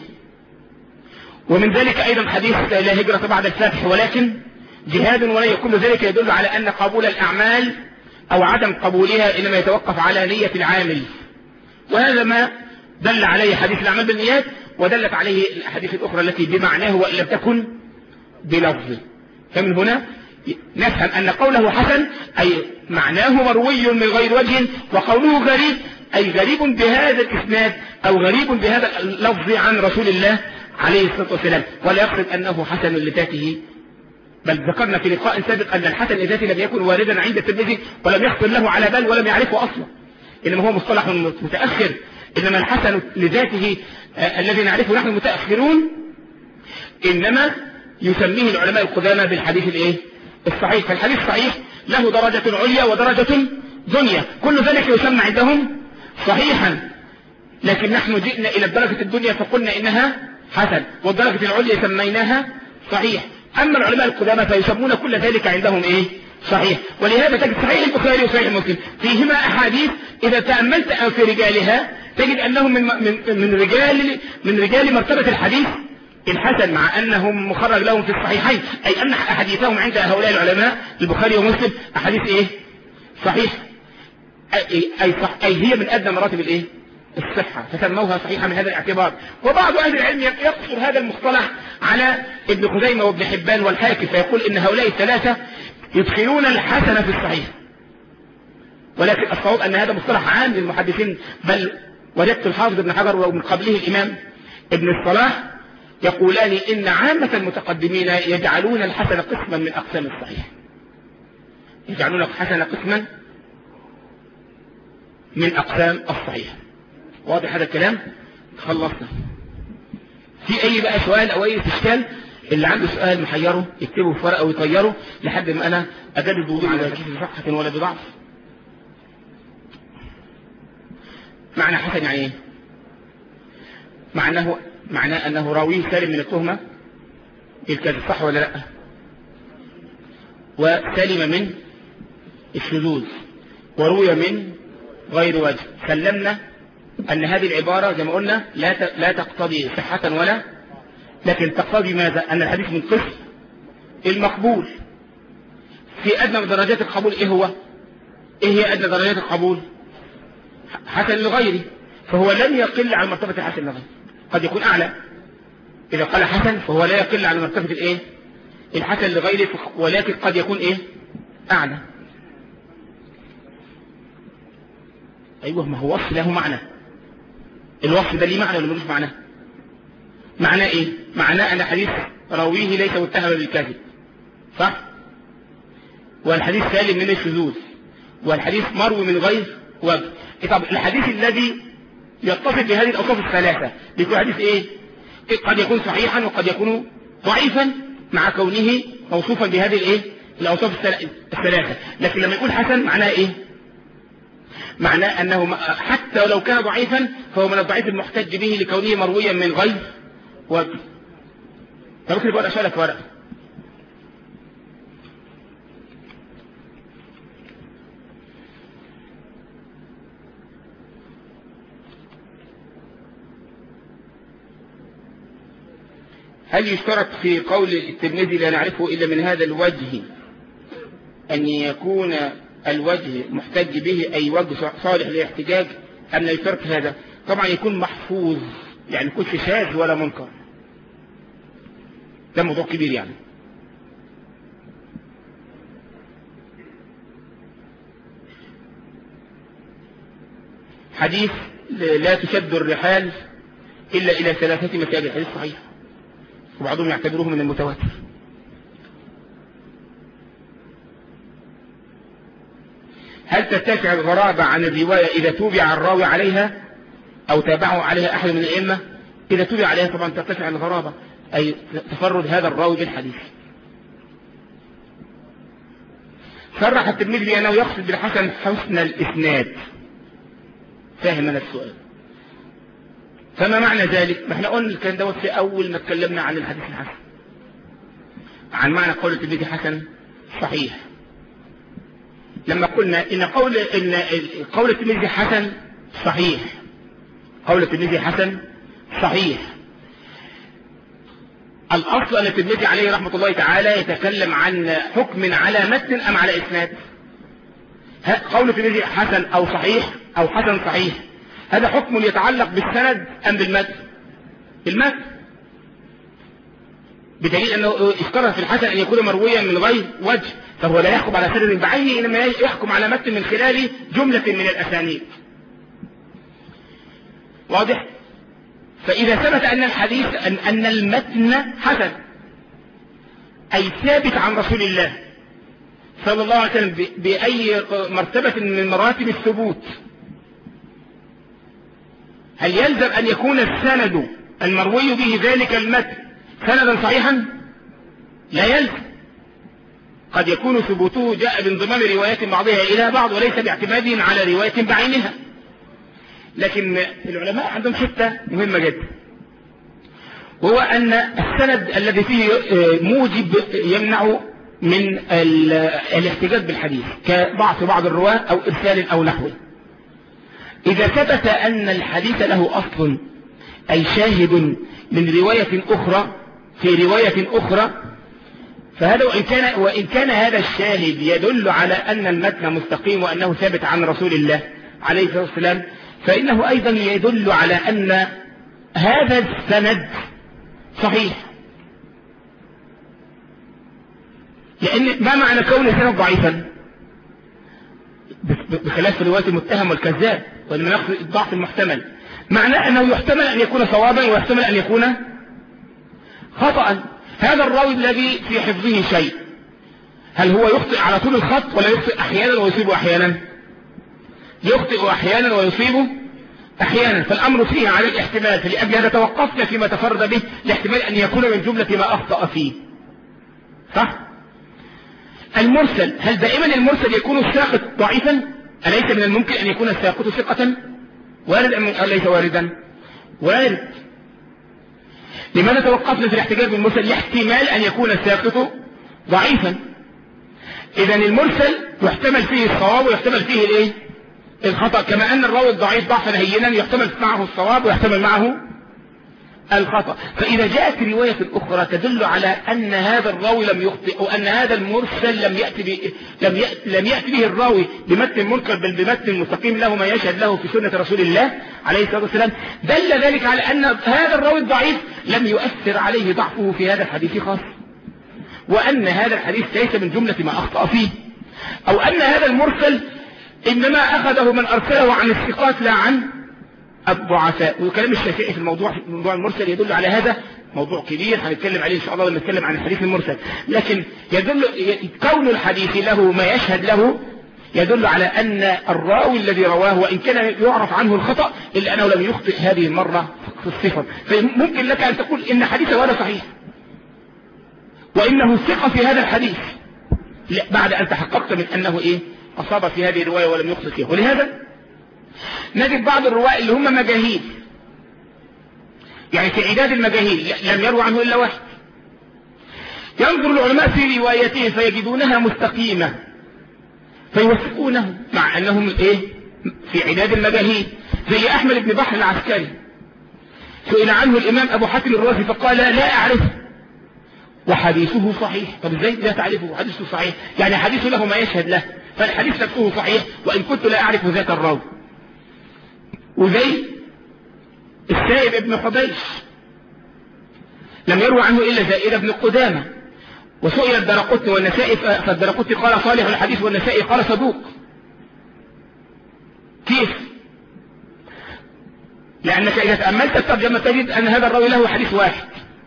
ومن ذلك أيضا حديث لا هجرة بعد الفتح ولكن جهاد ونية، كل ذلك يدل على أن قبول الأعمال أو عدم قبولها إنما يتوقف على نية العامل، وهذا ما دل عليه حديث الأعمال بالنيات، ودلت عليه الأحاديث الأخرى التي بمعناه وإن لم تكن بلفظه. فمن هنا نفهم أن قوله حسن أي معناه مروي من غير وجه، وقوله غريب أي غريب بهذا الإسناد أو غريب بهذا اللفظ عن رسول الله عليه الصلاة والسلام، ولا يقصد أنه حسن لذاته، بل ذكرنا في لقاء سابق أن الحسن لذاته لم يكن واردا عند الترمذي ولم يخطر له على بال ولم يعرفه أصلا، إنما هو مصطلح متأخر. إنما الحسن لذاته آه الذي نعرفه نحن المتأخرون إنما يسميه العلماء القدامى بالحديث الإيه؟ الصحيح. فالحديث الصحيح له درجة عليا ودرجة دنيا، كل ذلك يسمى عندهم صحيحا، لكن نحن جئنا إلى الدرجة الدنيا فقلنا إنها حسن، والدرجة العليا سميناها صحيح. أما العلماء القدامى فيسمون كل ذلك عندهم إيه؟ صحيح. ولهذا تجد صحيح البخاري وصحيح مسلم فيهما أحاديث إذا تأملت في رجالها تجد أنهم من من من رجال من رجال مرتبة الحديث الحسن، مع أنهم مخرج لهم في الصحيحين، أي أن أحاديثهم عند هؤلاء العلماء البخاري ومسلم أحاديث إيه؟ صحيح، أي, أي, صح أي هي من أدنى مراتب الإيه؟ الصحة، فسموها صحيحة من هذا الاعتبار. وبعض أهل العلم يقصر هذا المصطلح على ابن خزيمة وابن حبان والحاكم، فيقول إن هؤلاء الثلاثة يدخلون الحسن في الصحيح، ولكن الصواب أن هذا مصطلح عام للمحدثين، بل وجدت الحافظ ابن حجر ومن قبله الإمام ابن الصلاح يقولان إن عامة المتقدمين يجعلون الحسن قسما من أقسام الصحيح، يجعلون الحسن قسما من أقسام الصحيح. واضح هذا الكلام؟ خلصنا. في أي بقى سؤال أو أي استشكال؟ اللي عنده سؤال محيره يكتبه في ورقة ويطيره لحد ما أنا أجدد الوضوء على كيف بصحة ولا بضعف. معنى حسن يعني إيه؟ معناه معناه أنه راويه سالم من التهمة الكذب، صح ولا لا؟ وسالم من الشذوذ وروي من غير وجه. سلمنا أن هذه العبارة زي ما قلنا لا لا تقتضي صحة ولا، لكن تقتضي ماذا؟ أن الحديث من قسم المقبول. في أدنى درجات القبول إيه هو؟ إيه هي أدنى درجات القبول؟ حسن لغيره، فهو لن يقل عن مرتبة الحسن لغيره، قد يكون أعلى. إذا قال حسن فهو لا يقل عن مرتبة الإيه؟ الحسن لغيره، ولكن قد يكون إيه؟ أعلى. أيوه، ما هو وصف له معنى. الوصف ده ليه معنى ولا ملوش معنى؟ معناه إيه؟ معناه أن حديث راويه ليس متهم بالكذب، صح؟ والحديث سالم من الشذوذ، والحديث مروي من غير وجه. طب الحديث الذي يتصف بهذه الأوصاف الثلاثة بيكون حديث إيه؟ قد يكون صحيحا وقد يكون ضعيفا مع كونه موصوفا بهذه الإيه؟ الأوصاف الثلاثة. لكن لما يقول حسن معناه إيه؟ معناه أنه حتى لو كان ضعيفا فهو من الضعيف المحتج به لكونه مرويا من غير وجه. فممكن يقول أشارك ورق. هل يشترط في قول الترمذي لا نعرفه إلا من هذا الوجه أن يكون الوجه محتج به أي وجه صالح للاحتجاج أم لا يشترط هذا؟ طبعا يكون محفوظ، يعني يكون في شاذ ولا منكر. ده موضوع كبير يعني. حديث لا تشد الرحال إلا إلى ثلاثة مساجد، حديث صحيح وبعضهم يعتبروه من المتواتر. هل ترتفع الغرابة عن الرواية إذا توبع الراوي عليها أو تابعه عليها أحد من الأئمة؟ إذا توبع عليها طبعا ترتفع الغرابة، أي تفرد هذا الراوي بالحديث. صرح الترمذي بأنه يقصد بالحسن حسن الإسناد. فاهم أنا السؤال؟ فما معنى ذلك؟ ما احنا قلنا كان دوت في أول ما اتكلمنا عن الحديث الحسن، عن معنى قول الترمذي حسن صحيح. لما قلنا إن قول إن قول الترمذي حسن صحيح، قول الترمذي حسن صحيح، الأصل أن الترمذي عليه رحمة الله تعالى يتكلم عن حكم على متن أم على إسناد. قول الترمذي حسن أو صحيح أو حسن صحيح، هذا حكم يتعلق بالسند أم بالمتن؟ بالمتن، بدليل أنه اشترط في الحسن أن يكون مرويا من غير وجه، فهو لا يحكم على سند بعينه إنما يحكم على متن من خلال جملة من الأسانيد. واضح؟ فإذا ثبت أن الحديث أن, أن المتن حسن أي ثابت عن رسول الله صلى الله عليه وسلم بأي مرتبة من مراتب الثبوت، هل يلزم أن يكون السند المروي به ذلك المتن سندا صحيحا؟ لا يلزم. قد يكون ثبوته جاء بانضمام روايات بعضها إلى بعض وليس باعتماد على رواية بعينها. لكن العلماء عندهم حتة مهمة جدا، وهو أن السند الذي فيه موجب يمنع من الاحتجاج بالحديث كضعف بعض الرواة أو إرسال أو نحوه. إذا ثبت أن الحديث له أصل أي شاهد من رواية أخرى في رواية أخرى، فهذا وإن كان, وإن كان هذا الشاهد يدل على أن المتن مستقيم وأنه ثابت عن رسول الله عليه الصلاة والسلام، فإنه أيضا يدل على أن هذا السند صحيح. لأن ما معنى كون السند ضعيفا؟ بخلاف رواية المتهم والكذاب ولما نقصد الضعف المحتمل، معناه أنه يحتمل أن يكون صوابا ويحتمل أن يكون خطأ. هذا الراوي الذي في حفظه شيء، هل هو يخطئ على طول الخط ولا يخطئ أحيانا ويصيب أحيانا؟ يخطئ أحيانا ويصيب أحيانا، فالأمر فيه على الاحتمال. فلأجل هذا توقفنا فيما تفرد به لاحتمال أن يكون من جملة ما أخطأ فيه. صح؟ المرسل، هل دائما المرسل يكون الساقط ضعيفا؟ أليس من الممكن أن يكون الساقط ثقة؟ وارد أم ليس واردا؟ وارد. لماذا توقفنا في الاحتجاج بالمرسل؟ لاحتمال أن يكون الساقط ضعيفا. إذا المرسل يحتمل فيه الصواب ويحتمل فيه الايه؟ الخطأ، كما أن الراوي الضعيف ضعفا هينا يحتمل معه الصواب ويحتمل معه الخطأ. فإذا جاءت رواية أخرى تدل على أن هذا الراوي لم يخطئ وأن هذا المرسل لم يأتي به لم يأتي لم يأتي به الراوي بمتن منكر بل بمتن مستقيم له ما يشهد له في سنة رسول الله عليه الصلاة والسلام، دل ذلك على أن هذا الراوي الضعيف لم يؤثر عليه ضعفه في هذا الحديث خاص، وأن هذا الحديث ليس من جملة ما أخطأ فيه، أو أن هذا المرسل إنما أخذه من أرسله عن الثقات لا عن الضعفاء. وكلام الشافعي في الموضوع في موضوع المرسل يدل على هذا، موضوع كبير هنتكلم عليه إن شاء الله لما نتكلم عن الحديث المرسل. لكن يدل كون الحديث له ما يشهد له يدل على أن الراوي الذي رواه وإن كان يعرف عنه الخطأ إلا أنه لم يخطئ هذه المرة في الصفر. فممكن لك أن تقول إن حديثه هذا صحيح وإنه ثقة في هذا الحديث بعد أن تحققت من أنه إيه أصاب في هذه الرواية ولم يخطئ فيها. ولهذا نجد بعض الرواة اللي هم مجاهيل، يعني في عداد المجاهيل لم يروى عنه إلا واحد، ينظر العلماء في روايته فيجدونها مستقيمة فيوثقونه مع أنهم إيه في عداد المجاهيل. زي أحمد بن بحر العسكري سئل عنه الإمام أبو حاتم الرازي فقال لا أعرفه وحديثه صحيح. طب ازاي لا تعرفه حديثه صحيح؟ يعني حديثه له ما يشهد له، فالحديث نفسه صحيح وإن كنت لا أعرف ذات الراوي. وزي السائب ابن حبيش لم يروى عنه إلا زائدة بن قدامة، وسئل الدرقطني والنسائي فالدرقطني قال صالح الحديث والنسائي قال صدوق. كيف؟ لأنك إذا تأملت الترجمة تجد أن هذا الراوي له حديث واحد.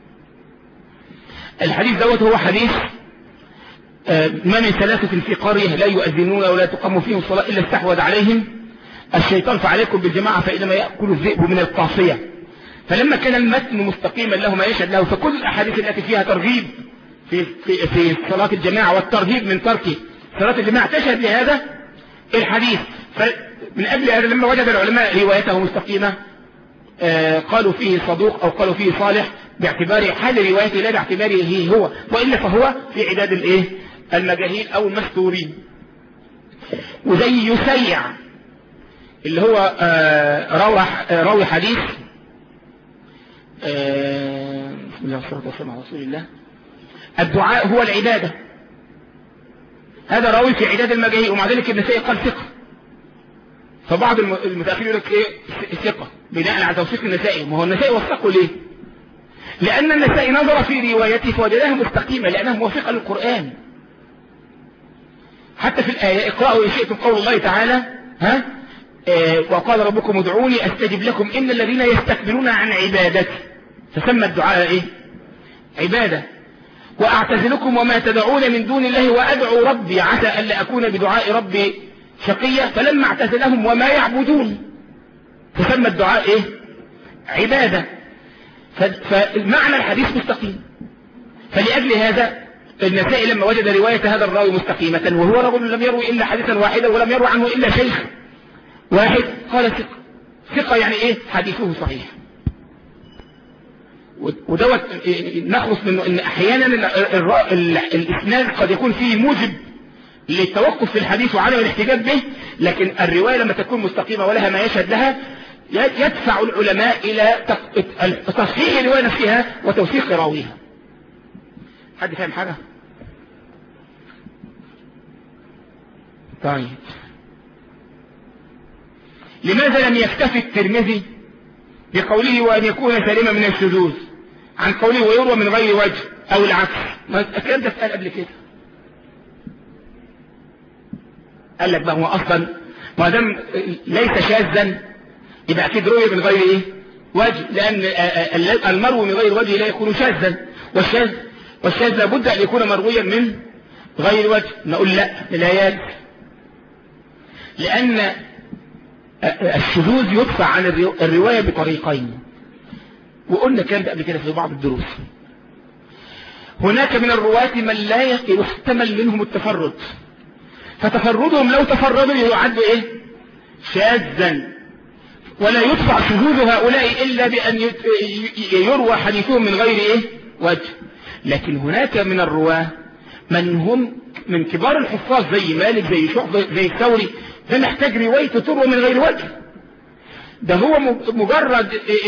الحديث دوت هو حديث ما من ثلاثة في قرية لا يؤذنون ولا تقام فيهم الصلاة إلا استحوذ عليهم الشيطان فعليكم بالجماعة فإنما يأكل الذئب من القاصية. فلما كان المتن مستقيما له ما يشهد له، فكل الأحاديث التي فيها ترغيب في, في, في صلاة الجماعة والترهيب من ترك صلاة الجماعة تشهد لهذا الحديث. فمن أجل هذا لما وجد العلماء روايته مستقيمة آه قالوا فيه صدوق أو قالوا فيه صالح باعتبار حال روايته لا باعتباره هو، وإلا فهو في عداد الايه المجاهيل أو المستورين. وزي يسيع اللي هو آه روى آه روي حديث آه بسم الله والصلاة والسلام على رسول الله الدعاء هو العبادة. هذا راوي في عداد المجاهيل ومع ذلك النسائي قال ثقة. فبعض المتأخرين يقول لك ايه ثقة بناء على توثيق النسائي. ما هو النسائي وثقه ليه؟ لأن النسائي نظر في روايته فوجدها مستقيمة لأنها موافقة للقرآن. حتى في الآية اقرأوا إن شئتم قول الله تعالى ها آه وقال ربكم ادعوني أستجب لكم إن الذين يستكبرون عن عبادتي، فسمى الدعاء إيه عبادة. وأعتزلكم وما تدعون من دون الله وأدعو ربي عسى ألا أكون بدعاء ربي شقيا، فلما اعتزلهم وما يعبدون فسمى الدعاء إيه عبادة. فمعنى الحديث مستقيم. فلأجل هذا النسائي لما وجد رواية هذا الراوي مستقيمة وهو رجل لم يروي إلا حديثا واحدا ولم يروي عنه إلا شيخ واحد قال ثقة. ثقة يعني إيه حديثه صحيح. ودوت نخلص منه ان احيانا الاسناد قد يكون فيه موجب للتوقف في الحديث وعدم الاحتجاج به، لكن الرواية لما تكون مستقيمة ولها ما يشهد لها يدفع العلماء الى تصحيح الرواية نفسها وتوثيق راويها. حد فاهم حاجة؟ طيب لماذا لم يكتفي الترمذي بقوله وأن يكون سالما من الشذوذ عن قوله ويروى من غير وجه أو العكس؟ ما الكلام ده اتقال قبل كده. قال لك بقى هو أصلا ما دام ليس شاذا يبقى أكيد روي من غير إيه وجه، لأن المروي من غير وجه لا يكون شاذا، والشاذ والشاذ لابد أن يكون مرويا من غير وجه. نقول لا لا يجوز، لأن الشذوذ يدفع عن الرواية بطريقين، وقلنا كان ده قبل كده في بعض الدروس. هناك من الرواة من لا يحتمل منهم التفرد، فتفردهم لو تفردوا يعد ايه شاذا، ولا يدفع شذوذ هؤلاء إلا بأن يروى حديثهم من غير ايه وجه. لكن هناك من الرواة من هم من كبار الحفاظ زي مالك زي شعبة زي الثوري، ده محتاج روايته تروى من غير وجه. ده هو مجرد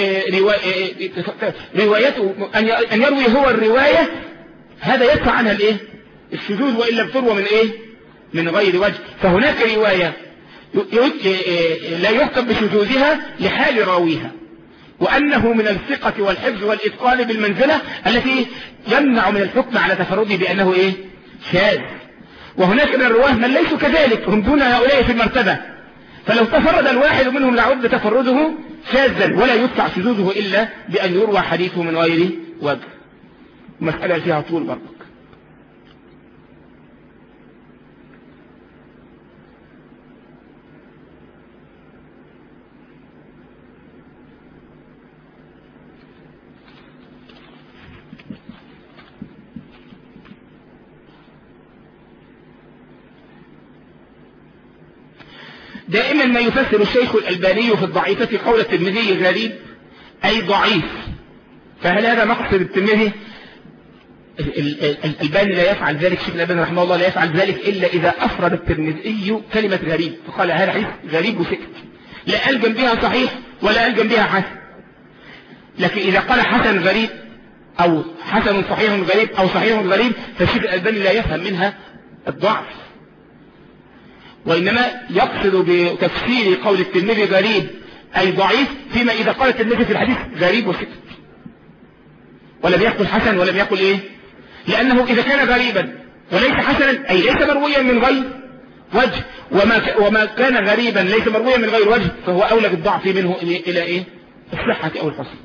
روايته أن يروي هو الرواية، هذا يدفع عنها الايه الشذوذ، وإلا بتروى من ايه من غير وجه. فهناك رواية لا يحكم بشذوذها لحال راويها، وأنه من الثقة والحفظ والإتقان بالمنزلة التي يمنع من الحكم على تفرده بأنه ايه شاذ. وهناك من الرواه من ليسوا كذلك، هم دون هؤلاء في المرتبة، فلو تفرد الواحد منهم لعد تفرده شاذا ولا يدفع شذوذه إلا بأن يروى حديثه من غير وجه. مسألة فيها طول. برضك. دائما ما يفسر الشيخ الألباني في الضعيفة قول الترمذي غريب أي ضعيف. فهل هذا مقصد الترمذي؟ الألباني لا يفعل ذلك، الشيخ الألباني رحمه الله لا يفعل ذلك إلا إذا أفرد الترمذي كلمة غريب فقال هذا حديث غريب وسكت، لا ألجم بها صحيح ولا ألجم بها حسن. لكن إذا قال حسن غريب أو حسن صحيح غريب أو صحيح غريب فالشيخ الألباني لا يفهم منها الضعف، وإنما يقصد بتفسير قول الترمذي غريب أي ضعيف فيما إذا قال الترمذي في الحديث غريب وسكت ولم يقل حسن ولم يقل إيه، لأنه إذا كان غريبا وليس حسنا أي ليس مرويا من غير وجه، وما وما كان غريبا ليس مرويا من غير وجه فهو أولى بالضعف منه إلى إيه الصحة أو الحسن.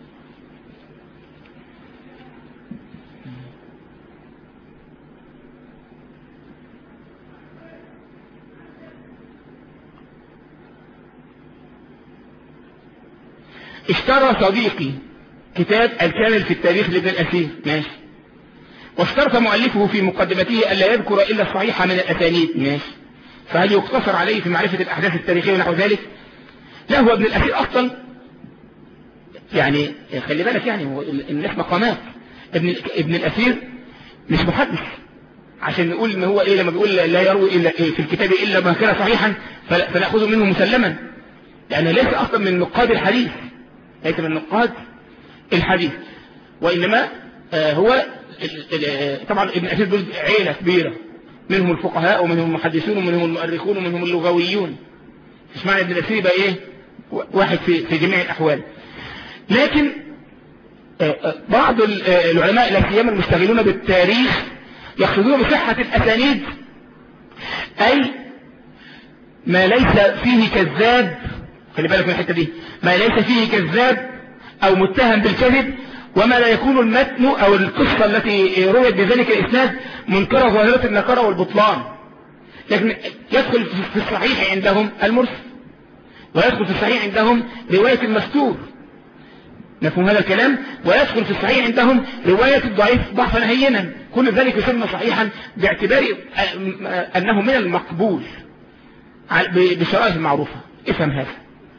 اشترى صديقي كتاب الكامل في التاريخ لابن الأثير ماشي، واشترط مؤلفه في مقدمته ألا يذكر إلا الصحيح من الأسانيد ماشي، فهل يقتصر عليه في معرفة الأحداث التاريخية ونحو ذلك؟ لا، هو ابن الأثير أصلا يعني خلي بالك يعني هو الناس مقامات. ابن ابن الأثير مش محدث عشان نقول ان هو ايه لما بيقول لا يروي الا إيه في الكتاب الا ما كان صحيحا فنأخذه منه مسلما، لأنه ليس أصلا من نقاد الحديث، ليس من نقاد الحديث، وإنما آه هو طبعا ابن أثير دول عيلة كبيرة، منهم الفقهاء ومنهم المحدثون ومنهم المؤرخون ومنهم اللغويون، مش معنى ابن أثير يبقى ايه واحد في, في جميع الأحوال. لكن آه بعض العلماء لا سيما المشتغلون بالتاريخ يقصدون بصحة الأسانيد أي ما ليس فيه كذاب، خلي بالك من الحتة دي، ما ليس فيه كذاب أو متهم بالكذب، وما لا يكون المتن أو القصة التي رويت بذلك الإسناد منكرة ظاهرة النكرة والبطلان. لكن يدخل في الصحيح عندهم المرسل، ويدخل في الصحيح عندهم رواية المستور، مفهوم هذا الكلام؟ ويدخل في الصحيح عندهم رواية الضعيف ضعفا هينا، كل ذلك يسمى صحيحا باعتبار أنه من المقبول بشرائح المعروفة. افهم هذا.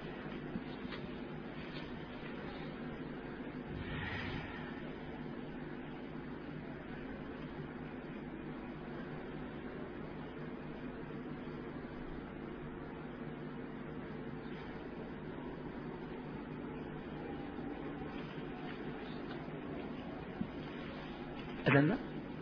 أذننا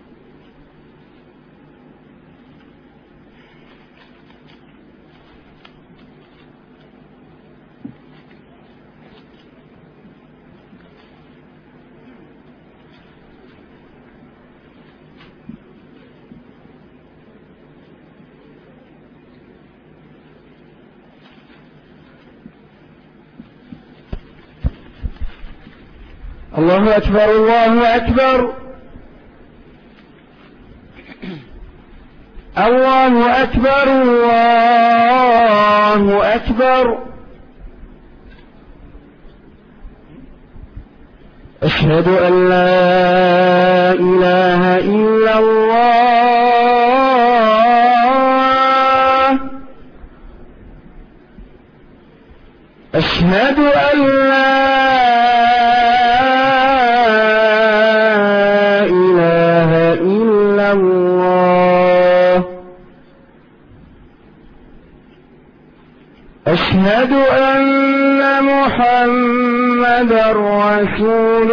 الله أكبر الله أكبر الله أكبر الله أكبر. أشهد أن لا إله إلا الله أشهد أن لا إله إلا الله أشهد أن محمدا رسول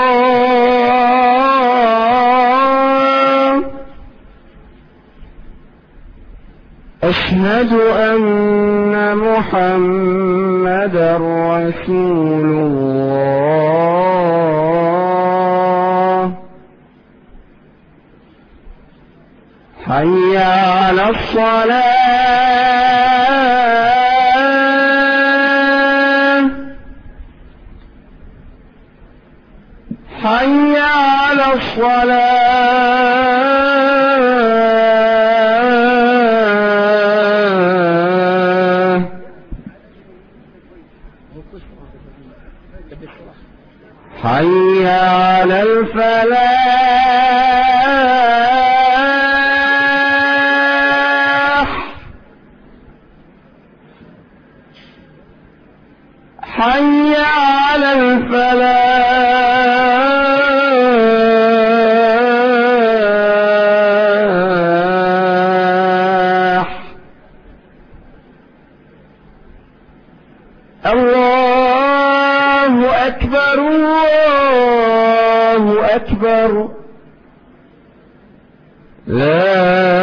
الله أشهد أن محمدا رسول الله حي على الصلاة حي على الصلاة حي على الفلاح أكبر لا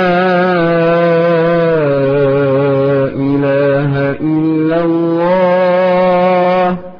إله إلا الله.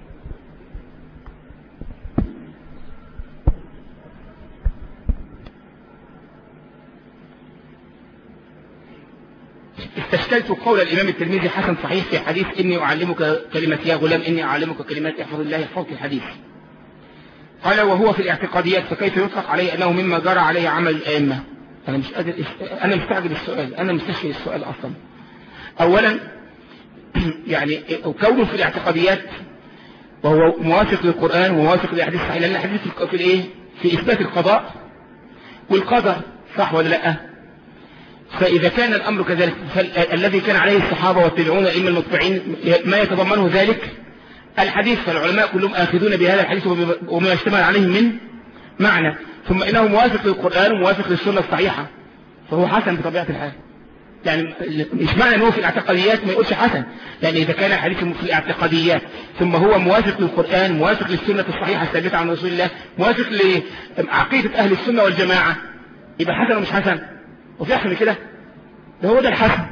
استشكلت قول الإمام الترمذي حسن صحيح في حديث إني أعلمك كلمة يا غلام إني أعلمك كلمات احفظ الله يحفظك الحديث. قال وهو في الاعتقاديات فكيف يطلق عليه أنه مما جرى عليه عمل الأئمة؟ أنا مش قادر أنا مستعجل السؤال، أنا مستشفي السؤال أصلا. أولا يعني كونه في الاعتقاديات وهو موافق للقرآن وموافق للأحاديث الصحيحة، لأن الحديث في الإيه؟ في إثبات القضاء والقدر، صح ولا لأ؟ فإذا كان الأمر كذلك فالذي كان عليه الصحابة والتابعون الأئمة المتبعين ما يتضمنه ذلك الحديث، فالعلماء كلهم آخذون بهذا الحديث وما يشتمل عليه من معنى، ثم إنه موافق للقرآن وموافق للسنة الصحيحة فهو حسن بطبيعة الحال. يعني مش معنى أنه في الاعتقاديات ما يقولش حسن، لأن إذا كان الحديث في الاعتقاديات ثم هو موافق للقرآن موافق للسنة الصحيحة الثابتة عن رسول الله موافق لعقيدة أهل السنة والجماعة يبقى حسن ومش حسن؟ وفي أحسن من كده؟ ده هو ده الحسن.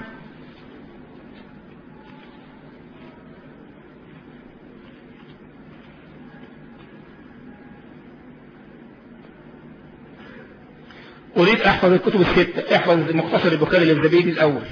أريد أحفظ الكتب الستة، احفظ مختصر البخاري للزبيدي الأول.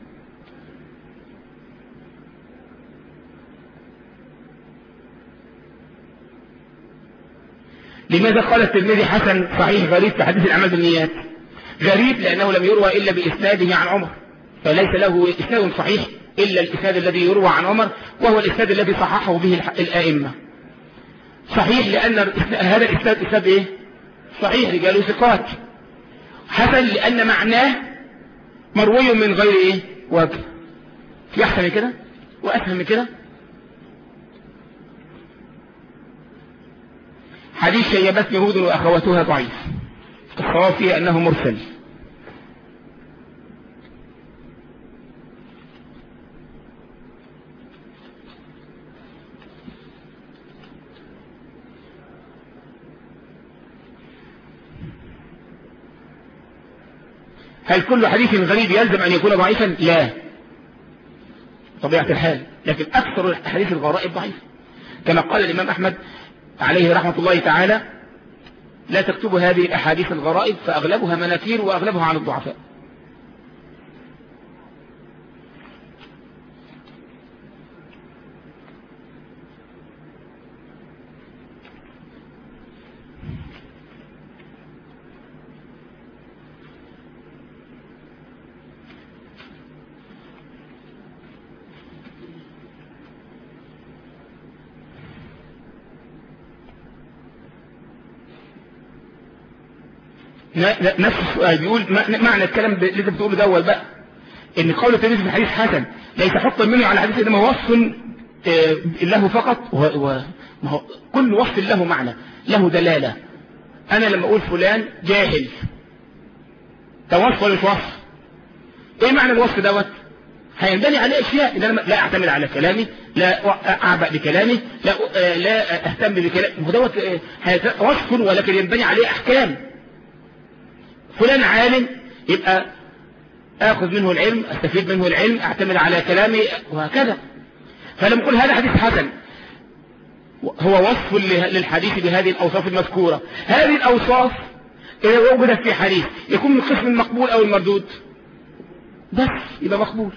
لماذا قال الترمذي حسن صحيح غريب في حديث الأعمال بالنيات؟ غريب لأنه لم يروى إلا بإسناده عن عمر، فليس له إسناد صحيح إلا الإسناد الذي يروى عن عمر وهو الإسناد الذي صححه به الآئمة. صحيح لأن هذا الإسناد إسناد إيه؟ صحيح رجاله ثقات. حسن لأن معناه مروي من غير إيه؟ وجه. في أحسن من كده وأسهل من كده؟ حديث شيبتني هود وأخواتها ضعيف، الصواب فيه أنه مرسل. هل كل حديث غريب يلزم أن يكون ضعيفا؟ لا طبيعة الحال، لكن أكثر الحديث الغرائب ضعيف، كما قال الإمام أحمد عليه رحمة الله تعالى لا تكتبوا هذه الأحاديث الغرائب فأغلبها مناكير وأغلبها عن الضعفاء. نفس السؤال بيقول معنى الكلام اللي انت بتقوله ده اول بقى ان قول الترمذي في الحديث حسن ليس حطا منه على الحديث انما وصف له فقط، وهو كل وصف له معنى له دلالة. انا لما اقول فلان جاهل ده وصف ولا مش وصف؟ ايه معنى الوصف دوت؟ هينبني عليه اشياء ان انا لا اعتمد على كلامي، لا اعبأ بكلامي، لا لا اهتم بكلامي، هو دوت وصف ولكن ينبني عليه احكام. فلان عالم يبقى اخذ منه العلم، استفيد منه العلم، اعتمد على كلامي وهكذا. فلما نقول هذا حديث حسن هو وصف للحديث بهذه الاوصاف المذكورة. هذه الاوصاف اذا وجدت في حديث يكون من قسم المقبول او المردود بس يبقى مقبول.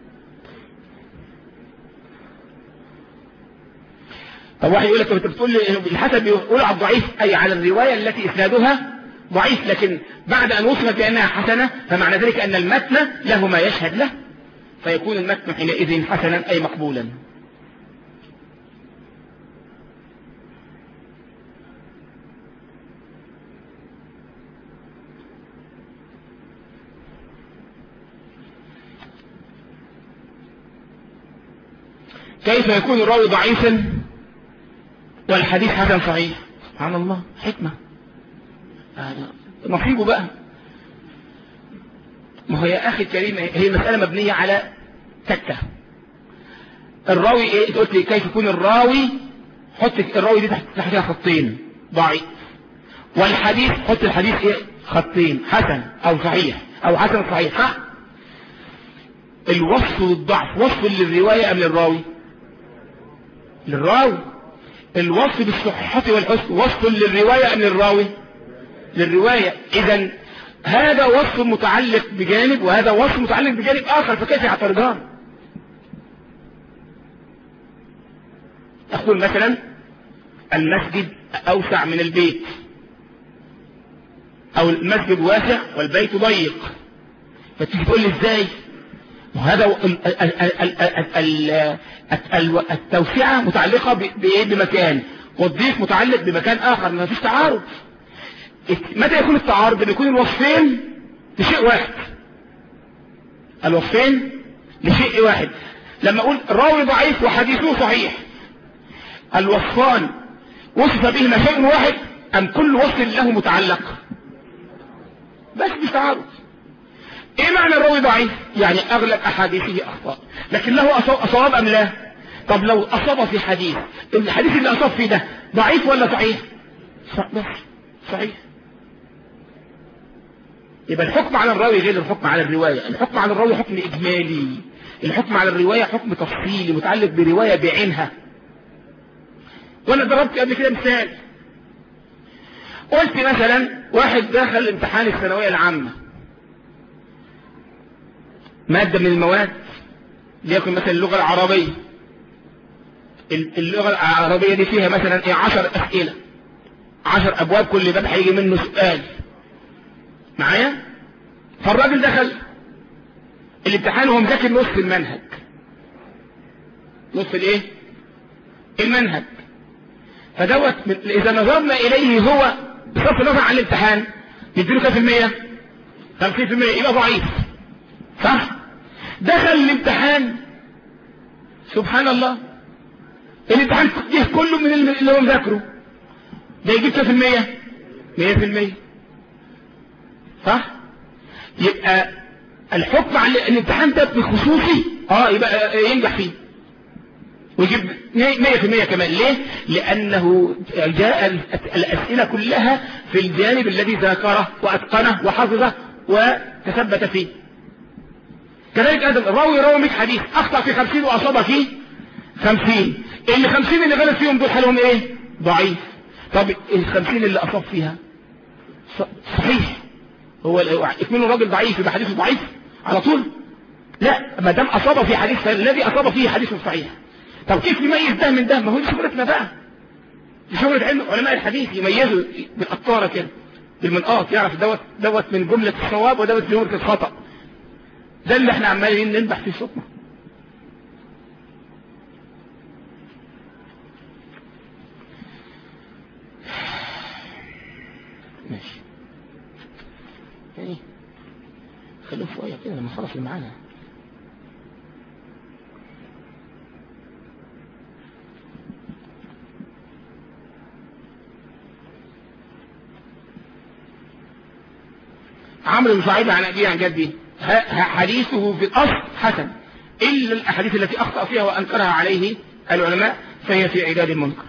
طب واحد يقول لك انت بتقول لي الحسن بيقول على الضعيف اي على الرواية التي اسنادها ضعيف، لكن بعد أن وصفت بأنها حسنة فمعنى ذلك أن المتن له ما يشهد له فيكون المتن حينئذ حسنا أي مقبولا. كيف يكون الراوي ضعيفا والحديث حسن صحيح؟ سبحان الله، حكمة نصيبه بقى. ما هو يا أخي الكريم هي مسألة مبنية على تكة. الراوي ايه؟ قلت لي كيف يكون الراوي، حط الراوي دي تحتها خطين، ضعيف والحديث حط الحديث ايه خطين، حسن او صحيح او حسن صحيح، صح؟ الوصف والضعف وصف للرواية ام للراوي؟ للراوي. الوصف بالصحة والحسن وصف للرواية ام للراوي؟ للرواية. اذا هذا وصف متعلق بجانب وهذا وصف متعلق بجانب اخر، فكيف يعترضان؟ اقول مثلا المسجد اوسع من البيت، او المسجد واسع والبيت ضيق، فتيجي تقول لي ازاي؟ وهذا التوسعة متعلقة بايه؟ بمكان، والضيق متعلق بمكان اخر، ما فيش تعارض. متى يكون التعارض؟ بيكون الوصفين لشيء واحد، الوصفين لشيء واحد. لما اقول راوي ضعيف وحديثه صحيح، الوصفان وصف بهما شيء واحد ام كل وصف له متعلق؟ بس مش تعارض. ايه معنى الراوي ضعيف؟ يعني اغلب احاديثه اخطاء، لكن له اصواب ام لا؟ طب لو اصاب في حديث، الحديث اللي اصاب فيه ده ضعيف ولا صحيح؟ بس صحيح. يبقى الحكم على الراوي غير الحكم على الرواية. الحكم على الراوي حكم اجمالي، الحكم على الرواية حكم تفصيلي متعلق برواية بعينها. وانا ضربت قبل كده مثال، قلت مثلا واحد دخل امتحان الثانوية العامة، مادة من المواد ليكن مثلا اللغة العربية، اللغة العربية دي فيها مثلا ايه عشر اسئلة، عشر ابواب، كل باب هيجي منه سؤال معايا. فالراجل دخل الامتحان وهو مذاكر نص المنهج، نص الايه المنهج. فدوت اذا نظرنا اليه هو بصرف النظر عن الامتحان نديله كام في المية؟ خمسين في المية، يبقى ضعيف، صح؟ دخل الامتحان سبحان الله الامتحان جه كله من اللي هو مذاكره، ده يجيب كام في المية؟ مية في المية، صح؟ يبقى الحكم على الامتحان ده بخصوصي اه يبقى ينجح فيه ويجيب مية في المية كمان. ليه؟ لأنه جاء الأسئلة كلها في الجانب الذي ذاكره وأتقنه وحفظه وتثبت فيه. كذلك أيضا الراوي راوي مئة حديث، أخطأ في خمسين وأصاب فيه خمسين، اللي خمسين اللي غلط فيهم دول حالهم إيه؟ ضعيف. طب الخمسين اللي أصاب فيها صحيح، هو اكمله راجل ضعيف يبقى حديثه ضعيف على طول؟ لا، ما دام أصاب في حديث فالذي أصاب فيه حديث صحيح. طب كيف يميز ده من ده؟ ما هو دي شغلتنا بقى، دي شغلة علم علماء الحديث، يميزوا بالقطارة كده بالمنقاط، يعرف دوت دوت من جملة الصواب ودوت من جملة الخطأ. ده اللي احنا عمالين ننبح في صوتنا. ماشي ايه خلوه شوية كده لما خلص اللي معانا. عمرو بن شعيب عن أبيه عن جده حديثه في الأصل حسن، إلا الأحاديث التي أخطأ فيها وأنكرها عليه العلماء فهي في عداد المنكر.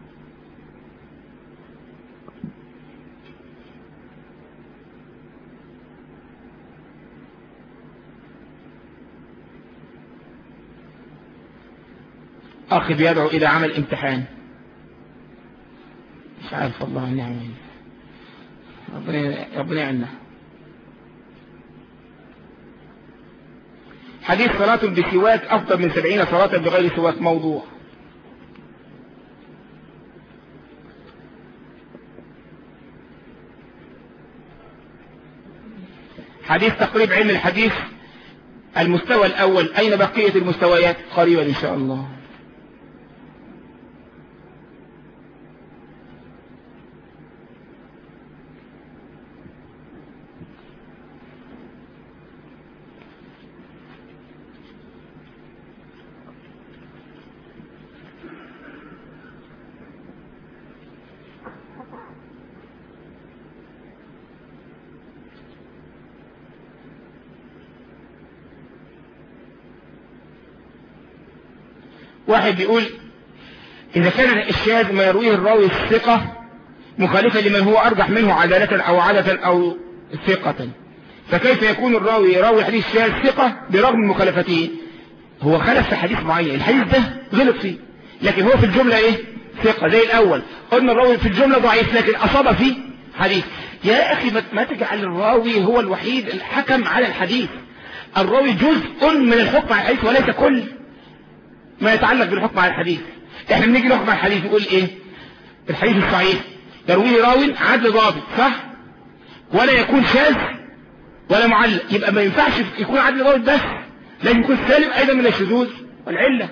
أخ بيدعو إلى عمل امتحان، مش عارف الله نعم، ربنا ربنا يعيننا. حديث صلاة بسواك أفضل من سبعين صلاة بغير سواك موضوع. حديث تقريب علم الحديث المستوى الأول، أين بقية المستويات؟ قريبا إن شاء الله. واحد بيقول إذا كان الشاذ ما يرويه الراوي الثقة مخالفا لمن هو أرجح منه عدالة أو عادة أو ثقة. فكيف يكون الراوي راوي حديث شاذ ثقة برغم مخالفته؟ هو خلف في حديث معين، الحديث ده غلط فيه، لكن هو في الجملة ايه؟ ثقة. زي الأول قلنا الراوي في الجملة ضعيف لكن أصاب فيه حديث. يا أخي ما تجعل الراوي هو الوحيد الحكم على الحديث. الراوي جزء من الحكم على الحديث وليس كل ما يتعلق بالحكم على الحديث. احنا بنيجي نحكم على الحديث نقول ايه؟ الحديث الصحيح يرويه راوي عدل ضابط، صح؟ ولا يكون شاذ ولا معلق. يبقى ما ينفعش يكون عدل ضابط بس، لازم يكون سالم ايضا من الشذوذ والعلة.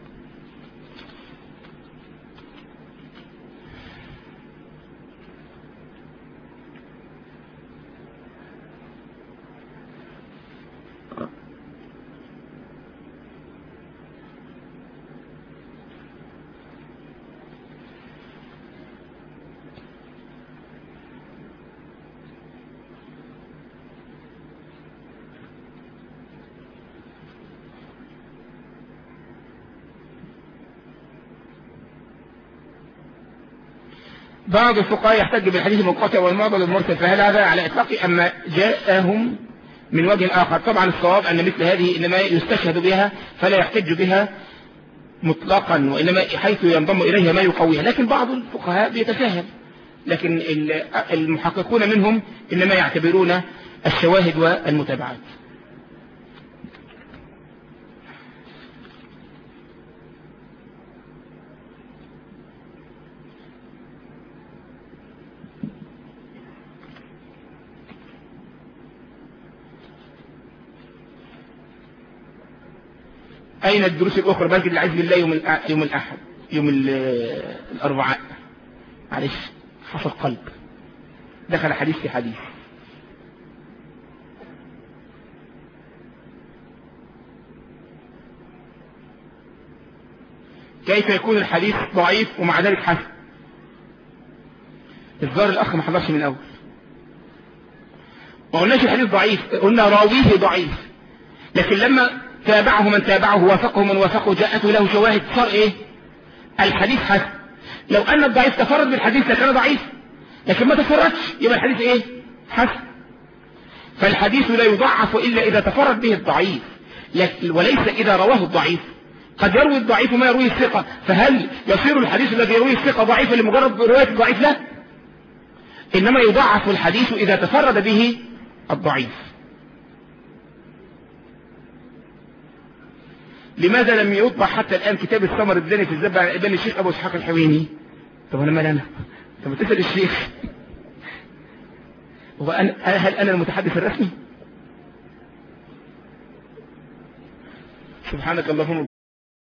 بعض الفقهاء يحتج بالحديث المنقطع والمعضل المرسل، فهل هذا على إطلاق أما جاءهم من وجه آخر؟ طبعا الصواب أن مثل هذه إنما يستشهد بها فلا يحتج بها مطلقا، وإنما حيث ينضم إليها ما يقويها. لكن بعض الفقهاء بيتساهل، لكن المحققون منهم إنما يعتبرون الشواهد والمتابعات. أين الدروس الأخرى؟ مسجد العز بالله يوم يوم الأحد، يوم الأربعاء. معلش حصل قلب، دخل حديث في حديث. كيف يكون الحديث ضعيف ومع ذلك حسن؟ الظاهر الأخ ما حضرش من الأول. ما قلناش الحديث ضعيف، قلنا راويه ضعيف، لكن لما تابعه من تابعه وافقه من وافقه جاءته له شواهد صار ايه؟ الحديث حسن. لو ان الضعيف تفرد بالحديث لكان ضعيف، لكن ما تفردش يبقى الحديث ايه؟ حسن. فالحديث لا يضعف الا اذا تفرد به الضعيف، وليس اذا رواه الضعيف. قد يروي الضعيف ما يرويه الثقة، فهل يصير الحديث الذي يرويه الثقة ضعيفا لمجرد رواية الضعيف؟ لا، انما يضعف الحديث اذا تفرد به الضعيف. لماذا لم يطبع حتى الآن كتاب الثمر الداني في الزبع على إبان الشيخ أبو إسحاق الحويني؟ طب أنا مال أنا؟ طب تسأل الشيخ. وأنا هل أنا المتحدث الرسمي؟ سبحانك اللهم